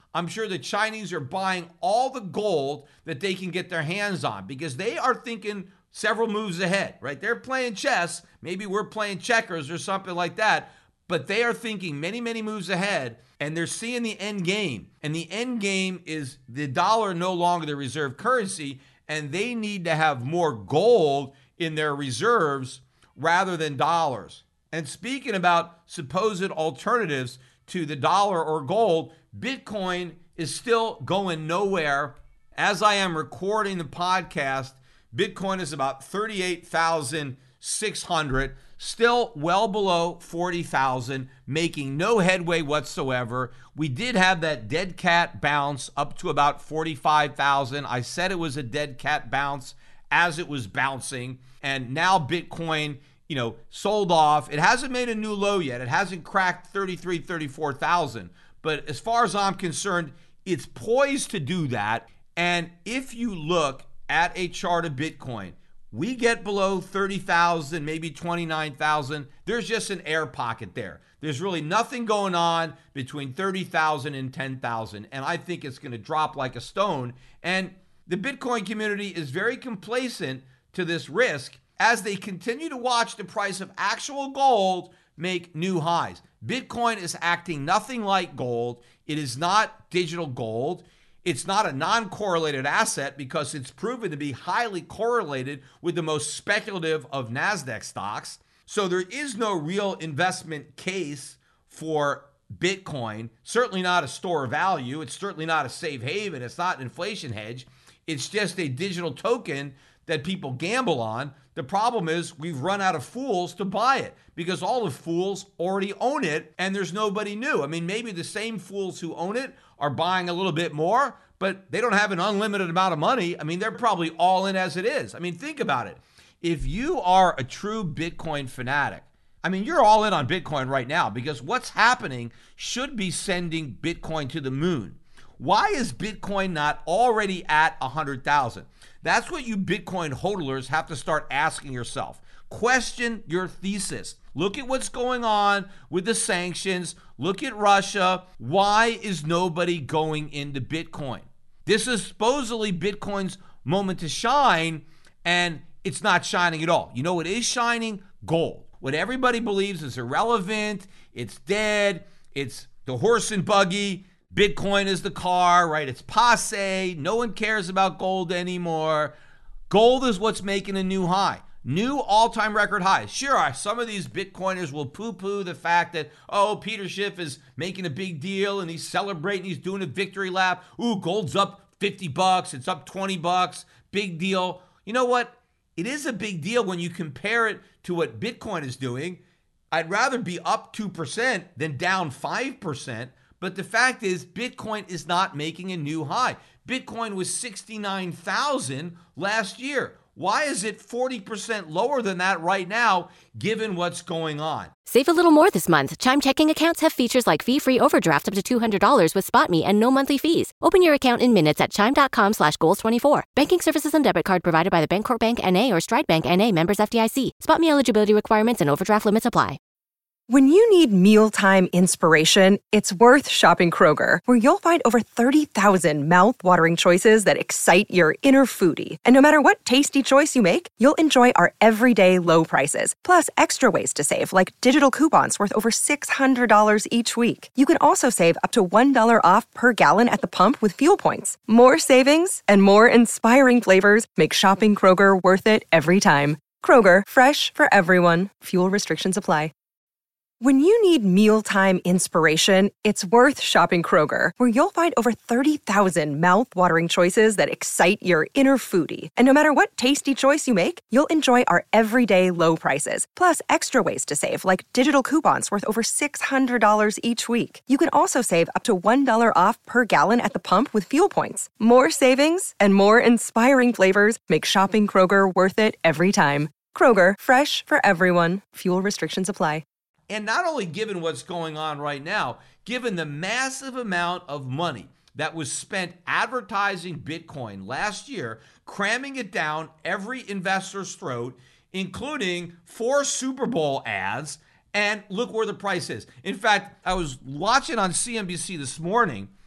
I'm sure the Chinese are buying all the gold that they can get their hands on because they are thinking several moves ahead, right? They're playing chess. Maybe we're playing checkers or something like that, but they are thinking many, many moves ahead, and they're seeing the end game. And the end game is the dollar no longer the reserve currency, and they need to have more gold in their reserves rather than dollars. And speaking about supposed alternatives to the dollar or gold, Bitcoin is still going nowhere. As I am recording the podcast, Bitcoin is about thirty-eight thousand six hundred, still well below forty thousand, making no headway whatsoever. We did have that dead cat bounce up to about forty-five thousand. I said it was a dead cat bounce as it was bouncing, and now Bitcoin, you know, sold off. It hasn't made a new low yet. It hasn't cracked thirty-three, thirty-four thousand. But as far as I'm concerned, it's poised to do that. And if you look at a chart of Bitcoin, we get below thirty thousand, maybe twenty-nine thousand. There's just an air pocket there. There's really nothing going on between thirty thousand and ten thousand. And I think it's going to drop like a stone. And the Bitcoin community is very complacent to this risk as they continue to watch the price of actual gold make new highs. Bitcoin is acting nothing like gold. It is not digital gold. It's not a non-correlated asset because it's proven to be highly correlated with the most speculative of NASDAQ stocks. So there is no real investment case for Bitcoin. Certainly not a store of value. It's certainly not a safe haven. It's not an inflation hedge. It's just a digital token that people gamble on. The problem is we've run out of fools to buy it because all the fools already own it and there's nobody new. I mean, maybe the same fools who own it are buying a little bit more, but they don't have an unlimited amount of money. I mean, they're probably all in as it is. I mean, think about it. If you are a true Bitcoin fanatic, I mean, you're all in on Bitcoin right now because what's happening should be sending Bitcoin to the moon. Why is Bitcoin not already at one hundred thousand? That's what you Bitcoin hodlers have to start asking yourself. Question your thesis. Look at what's going on with the sanctions. Look at Russia. Why is nobody going into Bitcoin? This is supposedly Bitcoin's moment to shine, and it's not shining at all. You know what is shining? Gold. What everybody believes is irrelevant. It's dead. It's the horse and buggy. Bitcoin is the car, right? It's passe. No one cares about gold anymore. Gold is what's making a new high. New all-time record highs. Sure, some of these Bitcoiners will poo-poo the fact that, oh, Peter Schiff is making a big deal and he's celebrating, he's doing a victory lap. Ooh, gold's up fifty bucks, it's up twenty bucks, big deal. You know what? It is a big deal when you compare it to what Bitcoin is doing. I'd rather be up two percent than down five percent. But the fact is, Bitcoin is not making a new high. Bitcoin was sixty-nine thousand last year. Why is it forty percent lower than that right now, given what's going on? Save a little more this month. Chime checking accounts have features like fee-free overdraft up to two hundred dollars with SpotMe and no monthly fees. Open your account in minutes at chime.com slash goals twenty-four. Banking services and debit card provided by the Bancorp Bank N A or Stride Bank N A, members F D I C. SpotMe eligibility requirements and overdraft limits apply. When you need mealtime inspiration, it's worth shopping Kroger, where you'll find over thirty thousand mouth-watering choices that excite your inner foodie. And no matter what tasty choice you make, you'll enjoy our everyday low prices, plus extra ways to save, like digital coupons worth over six hundred dollars each week. You can also save up to one dollar off per gallon at the pump with fuel points. More savings and more inspiring flavors make shopping Kroger worth it every time. Kroger, fresh for everyone. Fuel restrictions apply. When you need mealtime inspiration, it's worth shopping Kroger, where you'll find over thirty thousand mouth-watering choices that excite your inner foodie. And no matter what tasty choice you make, you'll enjoy our everyday low prices, plus extra ways to save, like digital coupons worth over six hundred dollars each week. You can also save up to one dollar off per gallon at the pump with fuel points. More savings and more inspiring flavors make shopping Kroger worth it every time. Kroger, fresh for everyone. Fuel restrictions apply. And not only given what's going on right now, given the massive amount of money that was spent advertising Bitcoin last year, cramming it down every investor's throat, including four Super Bowl ads, and look where the price is. In fact, I was watching on C N B C this morning,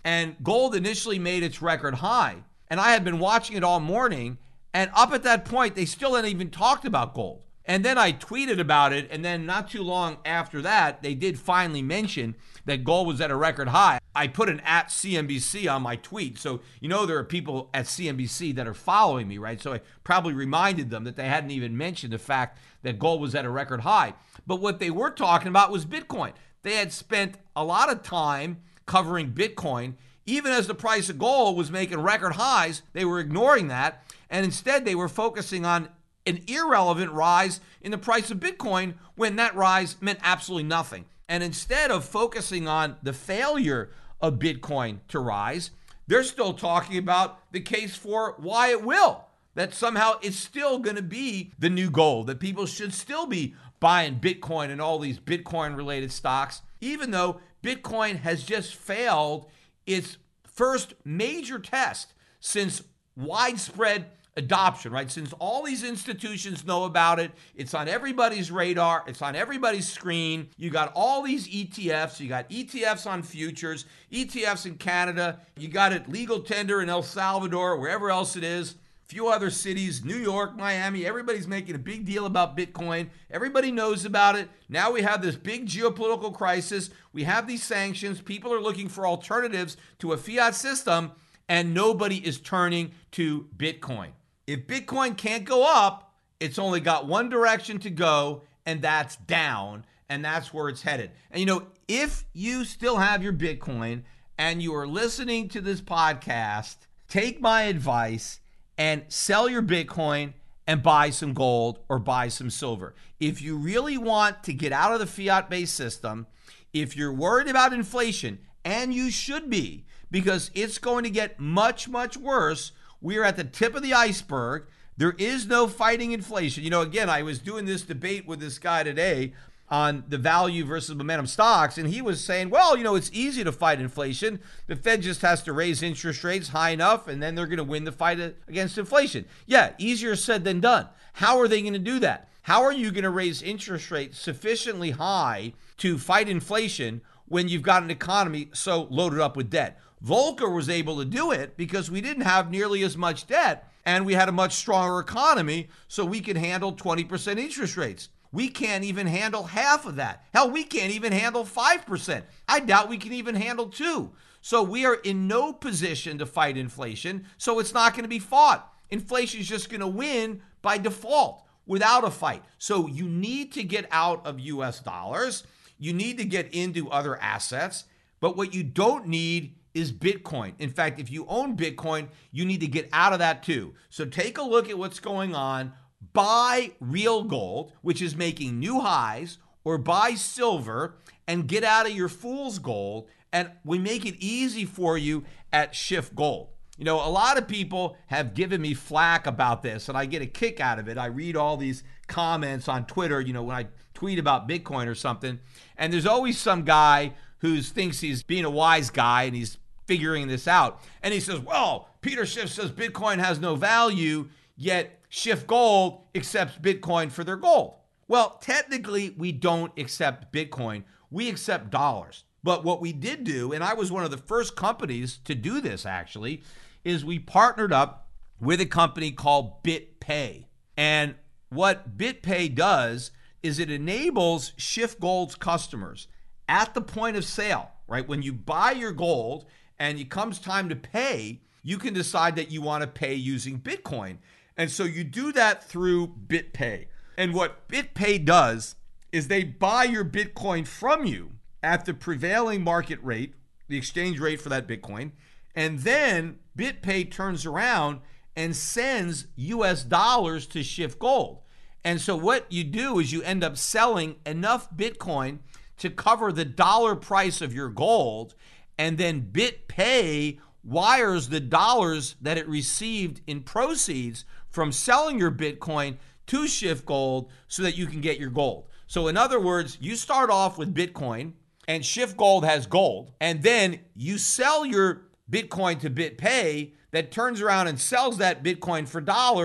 and gold initially made its record high. And I had been watching it all morning, and up at that point, they still hadn't even talked about gold. And then I tweeted about it, and then not too long after that, they did finally mention that gold was at a record high. I put an at C N B C on my tweet, so you know there are people at C N B C that are following me, right? So I probably reminded them that they hadn't even mentioned the fact that gold was at a record high. But what they were talking about was Bitcoin. They had spent a lot of time covering Bitcoin. Even as the price of gold was making record highs, they were ignoring that, and instead they were focusing on an irrelevant rise in the price of Bitcoin when that rise meant absolutely nothing. And instead of focusing on the failure of Bitcoin to rise, they're still talking about the case for why it will, that somehow it's still going to be the new gold, that people should still be buying Bitcoin and all these Bitcoin-related stocks, even though Bitcoin has just failed its first major test since widespread adoption, right? Since all these institutions know about it, it's on everybody's radar, it's on everybody's screen. You got all these E T Fs, you got E T Fs on futures, E T Fs in Canada, you got it legal tender in El Salvador, wherever else it is, a few other cities, New York, Miami, everybody's making a big deal about Bitcoin. Everybody knows about it. Now we have this big geopolitical crisis. We have these sanctions. People are looking for alternatives to a fiat system, and nobody is turning to Bitcoin. If Bitcoin can't go up, it's only got one direction to go, and that's down, and that's where it's headed. And you know, if you still have your Bitcoin and you are listening to this podcast, take my advice and sell your Bitcoin and buy some gold or buy some silver. If you really want to get out of the fiat-based system, if you're worried about inflation, and you should be, because it's going to get much, much worse. We are at the tip of the iceberg. There is no fighting inflation. You know, again, I was doing this debate with this guy today on the value versus momentum stocks, and he was saying, well, you know, it's easy to fight inflation. The Fed just has to raise interest rates high enough, and then they're going to win the fight against inflation. Yeah, easier said than done. How are they going to do that? How are you going to raise interest rates sufficiently high to fight inflation when you've got an economy so loaded up with debt? Volcker was able to do it because we didn't have nearly as much debt and we had a much stronger economy, so we could handle twenty percent interest rates. We can't even handle half of that. Hell, we can't even handle five percent. I doubt we can even handle two. So we are in no position to fight inflation, so it's not going to be fought. Inflation is just going to win by default without a fight. So you need to get out of U S dollars. You need to get into other assets. But what you don't need is Bitcoin. In fact, if you own Bitcoin, you need to get out of that too. So take a look at what's going on. Buy real gold, which is making new highs, or buy silver and get out of your fool's gold. And we make it easy for you at Shift Gold. You know, a lot of people have given me flack about this, and I get a kick out of it. I read all these comments on Twitter, you know, when I tweet about Bitcoin or something, and there's always some guy who thinks he's being a wise guy and he's figuring this out. And he says, well, Peter Schiff says Bitcoin has no value, yet Shift Gold accepts Bitcoin for their gold. Well, technically, we don't accept Bitcoin. We accept dollars. But what we did do, and I was one of the first companies to do this actually, is we partnered up with a company called BitPay. And what BitPay does is it enables Shift Gold's customers at the point of sale, right? When you buy your gold and it comes time to pay, you can decide that you want to pay using Bitcoin. And so you do that through BitPay. And what BitPay does is they buy your Bitcoin from you at the prevailing market rate, the exchange rate for that Bitcoin, and then BitPay turns around and sends U S dollars to Shift Gold. And so what you do is you end up selling enough Bitcoin to cover the dollar price of your gold, and then BitPay wires the dollars that it received in proceeds from selling your Bitcoin to Shift Gold so that you can get your gold. So in other words, you start off with Bitcoin and Shift Gold has gold, and then you sell your Bitcoin to BitPay that turns around and sells that Bitcoin for dollars,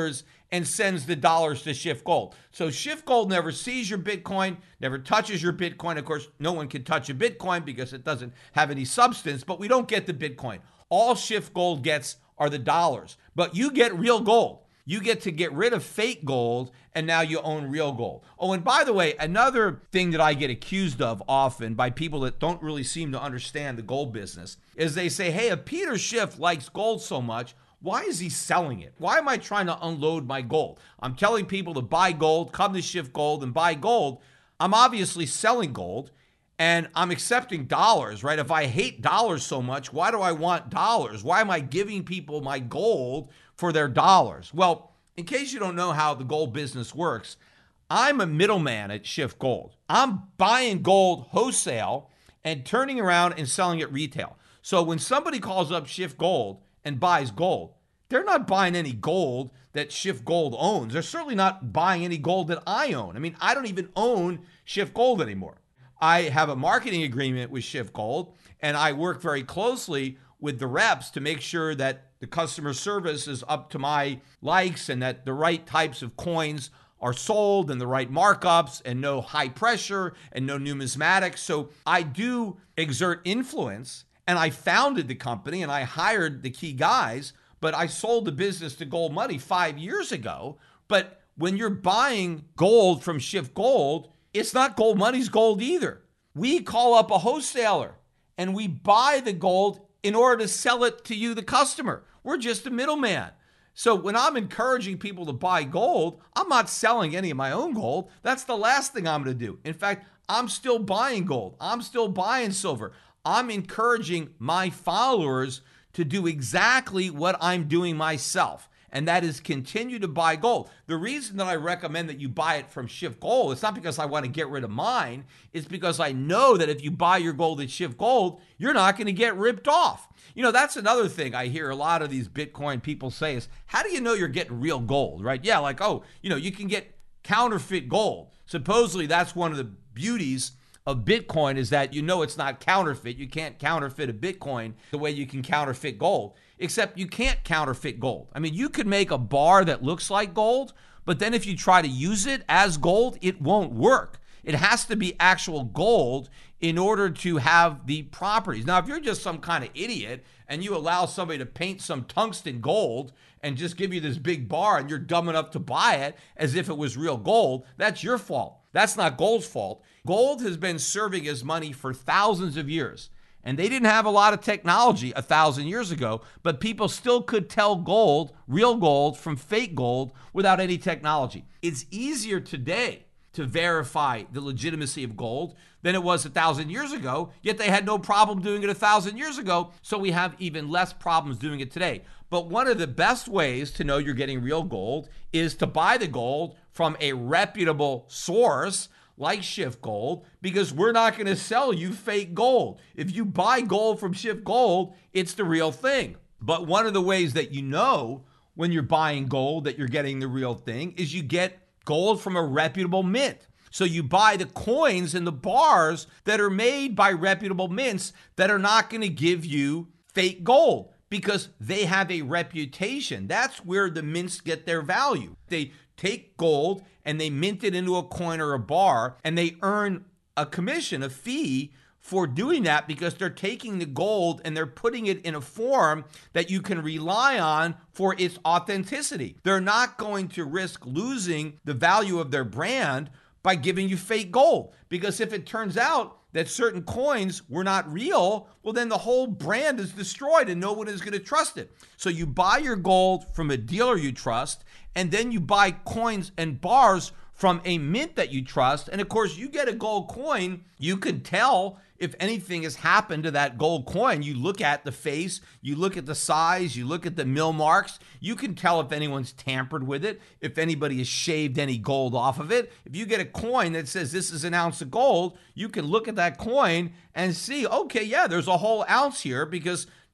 and sends the dollars to Shift Gold. So Shift Gold never sees your Bitcoin, never touches your Bitcoin. Of course, no one can touch a Bitcoin because it doesn't have any substance, but we don't get the Bitcoin. All Shift Gold gets are the dollars, but you get real gold. You get to get rid of fake gold, and now you own real gold. Oh, and by the way, another thing that I get accused of often by people that don't really seem to understand the gold business is they say, hey, if Peter Schiff likes gold so much, why is he selling it? Why am I trying to unload my gold? I'm telling people to buy gold, come to Shift Gold and buy gold. I'm obviously selling gold, and I'm accepting dollars, right? If I hate dollars so much, why do I want dollars? Why am I giving people my gold for their dollars? Well, in case you don't know how the gold business works, I'm a middleman at Shift Gold. I'm buying gold wholesale and turning around and selling it retail. So when somebody calls up Shift Gold and buys gold, they're not buying any gold that Shift Gold owns. They're certainly not buying any gold that I own. I mean, I don't even own Shift Gold anymore. I have a marketing agreement with Shift Gold, and I work very closely with the reps to make sure that the customer service is up to my likes and that the right types of coins are sold and the right markups and no high pressure and no numismatics. So I do exert influence, and I founded the company and I hired the key guys, but I sold the business to Gold Money five years ago. But when you're buying gold from Shift Gold, it's not Gold Money's gold either. We call up a wholesaler and we buy the gold in order to sell it to you, the customer. We're just a middleman. So when I'm encouraging people to buy gold, I'm not selling any of my own gold. That's the last thing I'm going to do. In fact, I'm still buying gold. I'm still buying silver. I'm encouraging my followers to do exactly what I'm doing myself, and that is continue to buy gold. The reason that I recommend that you buy it from Shift Gold, it's not because I want to get rid of mine, it's because I know that if you buy your gold at Shift Gold, you're not going to get ripped off. You know, that's another thing I hear a lot of these Bitcoin people say is, how do you know you're getting real gold, right? Yeah, like, oh, you know, you can get counterfeit gold. Supposedly that's one of the beauties of Bitcoin is that you know it's not counterfeit. You can't counterfeit a Bitcoin the way you can counterfeit gold, except you can't counterfeit gold. I mean, you could make a bar that looks like gold, but then if you try to use it as gold, it won't work. It has to be actual gold in order to have the properties. Now, if you're just some kind of idiot and you allow somebody to paint some tungsten gold and just give you this big bar and you're dumb enough to buy it as if it was real gold, that's your fault. That's not gold's fault. Gold has been serving as money for thousands of years. And they didn't have a lot of technology a thousand years ago, but people still could tell gold, real gold, from fake gold without any technology. It's easier today to verify the legitimacy of gold than it was a thousand years ago, yet they had no problem doing it a thousand years ago, so we have even less problems doing it today. But one of the best ways to know you're getting real gold is to buy the gold from a reputable source like Shift Gold, because we're not going to sell you fake gold. If you buy gold from Shift Gold, it's the real thing. But one of the ways that you know when you're buying gold that you're getting the real thing is you get gold from a reputable mint. So you buy the coins and the bars that are made by reputable mints that are not going to give you fake gold because they have a reputation. That's where the mints get their value. They take gold and they mint it into a coin or a bar, and they earn a commission, a fee for doing that because they're taking the gold and they're putting it in a form that you can rely on for its authenticity. They're not going to risk losing the value of their brand by giving you fake gold, because if it turns out that certain coins were not real, well, then the whole brand is destroyed and no one is going to trust it. So you buy your gold from a dealer you trust, and then you buy coins and bars from a mint that you trust. And of course, you get a gold coin, you can tell if anything has happened to that gold coin. You look at the face, you look at the size, you look at the mill marks. You can tell if anyone's tampered with it, if anybody has shaved any gold off of it. If you get a coin that says this is an ounce of gold, you can look at that coin and see, okay, yeah, there's a whole ounce here because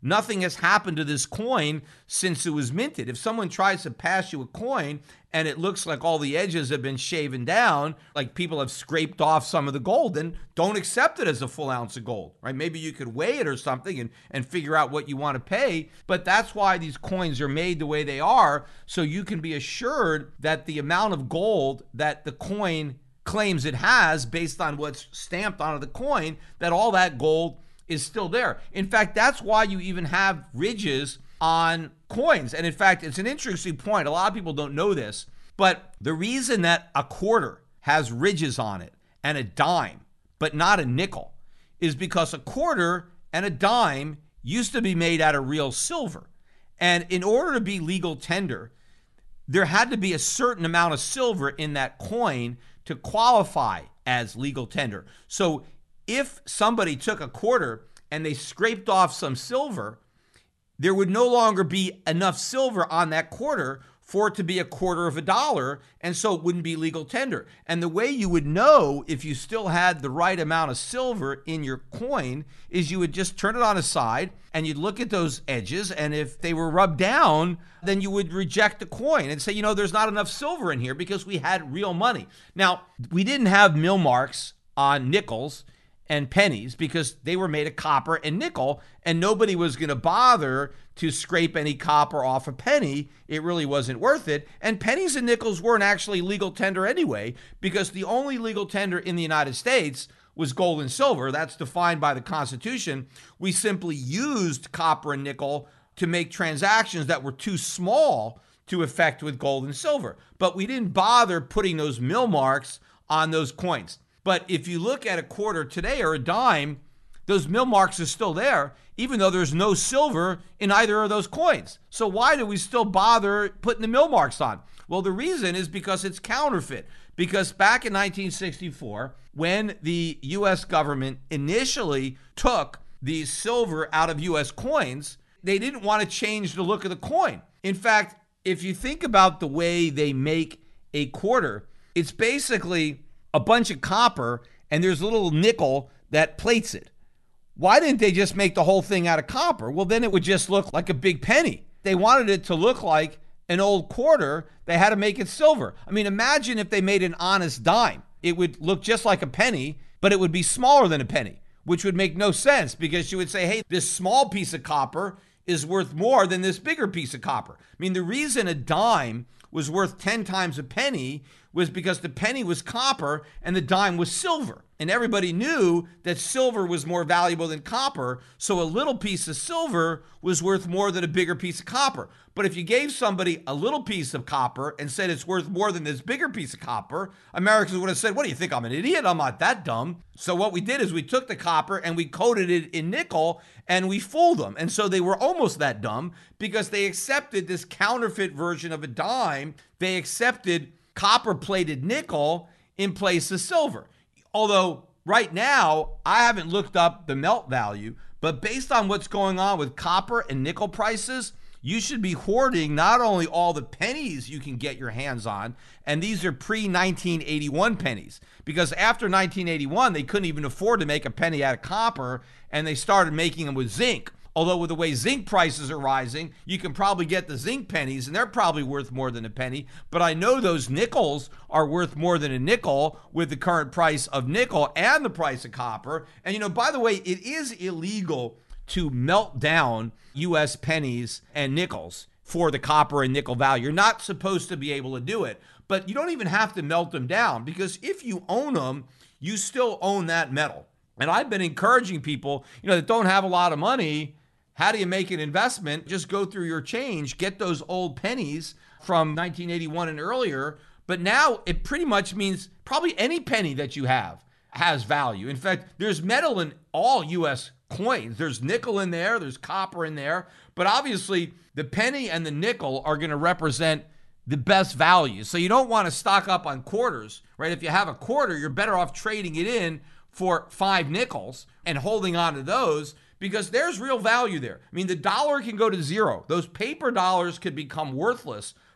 nothing has happened to this coin since it was minted. If someone tries to pass you a coin and it looks like all the edges have been shaven down, like people have scraped off some of the gold, then don't accept it as a full ounce of gold, right? Maybe you could weigh it or something and, and figure out what you want to pay. But that's why these coins are made the way they are, so you can be assured that the amount of gold that the coin claims it has based on what's stamped onto the coin, that all that gold is still there. In fact, that's why you even have ridges on coins. And in fact, it's an interesting point. A lot of people don't know this, but the reason that a quarter has ridges on it and a dime, but not a nickel, is because a quarter and a dime used to be made out of real silver. And in order to be legal tender, there had to be a certain amount of silver in that coin to qualify as legal tender. So if somebody took a quarter and they scraped off some silver, there would no longer be enough silver on that quarter for it to be a quarter of a dollar, and so it wouldn't be legal tender. And the way you would know if you still had the right amount of silver in your coin is you would just turn it on its side and you'd look at those edges, and if they were rubbed down, then you would reject the coin and say, you know, there's not enough silver in here because we had real money. Now, we didn't have mill marks on nickels and pennies because they were made of copper and nickel, and nobody was going to bother to scrape any copper off a penny. It really wasn't worth it. And pennies and nickels weren't actually legal tender anyway, because the only legal tender in the United States was gold and silver. That's defined by the Constitution. We simply used copper and nickel to make transactions that were too small to effect with gold and silver. But we didn't bother putting those mill marks on those coins. But if you look at a quarter today or a dime, those mill marks are still there, even though there's no silver in either of those coins. So why do we still bother putting the mill marks on? Well, the reason is because it's counterfeit. Because back in nineteen sixty-four, when the U S government initially took the silver out of U S coins, they didn't want to change the look of the coin. In fact, if you think about the way they make a quarter, it's basically a bunch of copper and there's a little nickel that plates it. Why didn't they just make the whole thing out of copper? Well, then it would just look like a big penny. They wanted it to look like an old quarter. They had to make it silver. I mean, imagine if they made an honest dime. It would look just like a penny, but it would be smaller than a penny, which would make no sense because you would say, hey, this small piece of copper is worth more than this bigger piece of copper. I mean, the reason a dime was worth ten times a penny was because the penny was copper and the dime was silver. And everybody knew that silver was more valuable than copper, so a little piece of silver was worth more than a bigger piece of copper. But if you gave somebody a little piece of copper and said it's worth more than this bigger piece of copper, Americans would have said, what do you think, I'm an idiot? I'm not that dumb. So what we did is we took the copper and we coated it in nickel and we fooled them. And so they were almost that dumb because they accepted this counterfeit version of a dime. They accepted copper-plated nickel in place of silver. Although right now, I haven't looked up the melt value, but based on what's going on with copper and nickel prices, you should be hoarding not only all the pennies you can get your hands on, and these are pre nineteen eighty-one pennies, because after nineteen eighty-one, they couldn't even afford to make a penny out of copper, and they started making them with zinc. Although with the way zinc prices are rising, you can probably get the zinc pennies, and they're probably worth more than a penny. But I know those nickels are worth more than a nickel with the current price of nickel and the price of copper. And, you know, by the way, it is illegal to melt down U S pennies and nickels for the copper and nickel value. You're not supposed to be able to do it. But you don't even have to melt them down, because if you own them, you still own that metal. And I've been encouraging people, you know, that don't have a lot of money. How do you make an investment? Just go through your change, get those old pennies from nineteen eighty-one and earlier. But now it pretty much means probably any penny that you have has value. In fact, there's metal in all U S coins. There's nickel in there, there's copper in there. But obviously, the penny and the nickel are going to represent the best value. So you don't want to stock up on quarters, right? If you have a quarter, you're better off trading it in for five nickels and holding on to those, because there's real value there. I mean, the dollar can go to zero. Those paper dollars could become worthless,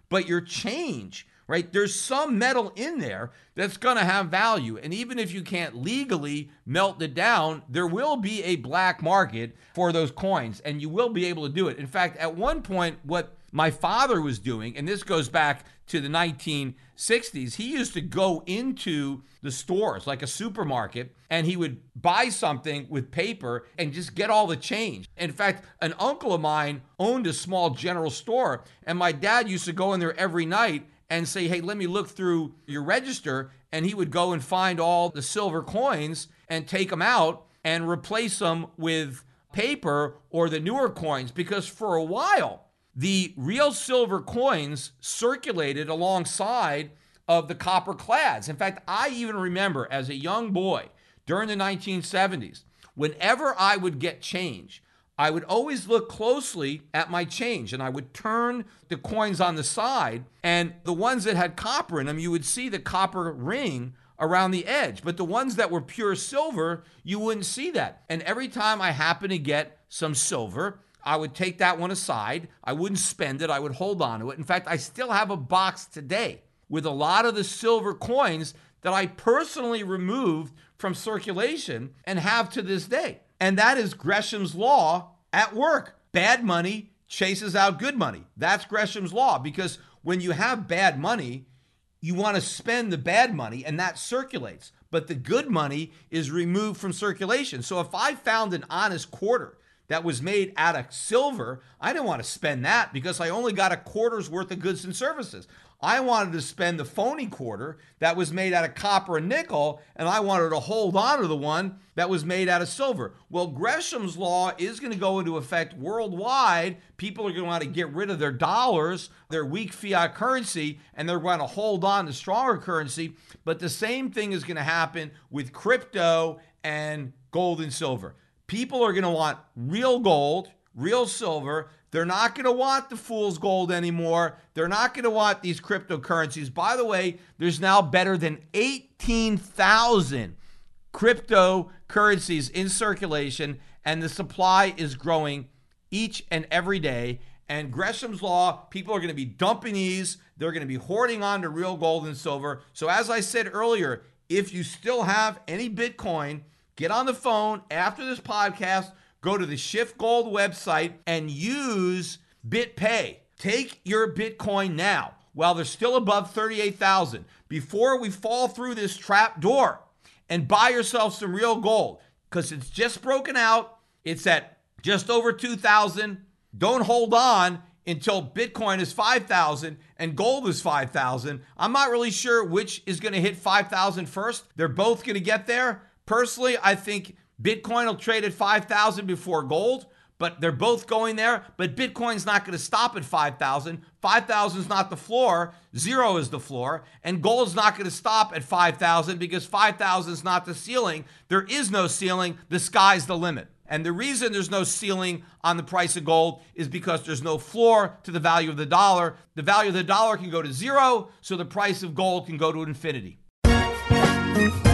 but your change, right? There's some metal in there that's going to have value. And even if you can't legally melt it down, there will be a black market for those coins, and you will be able to do it. In fact, at one point, what my father was doing, and this goes back to the nineteen sixties, he used to go into the stores like a supermarket, and he would buy something with paper and just get all the change. In fact, an uncle of mine owned a small general store, and my dad used to go in there every night and say, hey, let me look through your register. And he would go and find all the silver coins and take them out and replace them with paper or the newer coins, because for a while, the real silver coins circulated alongside of the copper clads. In fact, I even remember as a young boy during the nineteen seventies, whenever I would get change, I would always look closely at my change, and I would turn the coins on the side, and the ones that had copper in them, you would see the copper ring around the edge. But the ones that were pure silver, you wouldn't see that. And every time I happened to get some silver, I would take that one aside. I wouldn't spend it. I would hold on to it. In fact, I still have a box today with a lot of the silver coins that I personally removed from circulation and have to this day. And that is Gresham's law at work. Bad money chases out good money. That's Gresham's law, because when you have bad money, you want to spend the bad money, and that circulates. But the good money is removed from circulation. So if I found an honest quarter that was made out of silver, I didn't want to spend that because I only got a quarter's worth of goods and services. I wanted to spend the phony quarter that was made out of copper and nickel, and I wanted to hold on to the one that was made out of silver. Well, Gresham's law is going to go into effect worldwide. People are going to want to get rid of their dollars, their weak fiat currency, and they're going to hold on to stronger currency. But the same thing is going to happen with crypto and gold and silver. People are going to want real gold, real silver. They're not going to want the fool's gold anymore. They're not going to want these cryptocurrencies. By the way, there's now better than eighteen thousand cryptocurrencies in circulation, and the supply is growing each and every day. And Gresham's law, people are going to be dumping these. They're going to be hoarding on to real gold and silver. So as I said earlier, if you still have any Bitcoin, get on the phone after this podcast, go to the Shift Gold website and use BitPay. Take your Bitcoin now while they're still above thirty-eight thousand before we fall through this trap door, and buy yourself some real gold, because it's just broken out. It's at just over two thousand. Don't hold on until Bitcoin is five thousand and gold is five thousand. I'm not really sure which is going to hit five thousand first. They're both going to get there. Personally, I think Bitcoin will trade at five thousand before gold, but they're both going there. But Bitcoin's not going to stop at five thousand. five thousand is not the floor. Zero is the floor. And gold's not going to stop at five thousand because five thousand is not the ceiling. There is no ceiling. The sky's the limit. And the reason there's no ceiling on the price of gold is because there's no floor to the value of the dollar. The value of the dollar can go to zero, so the price of gold can go to infinity.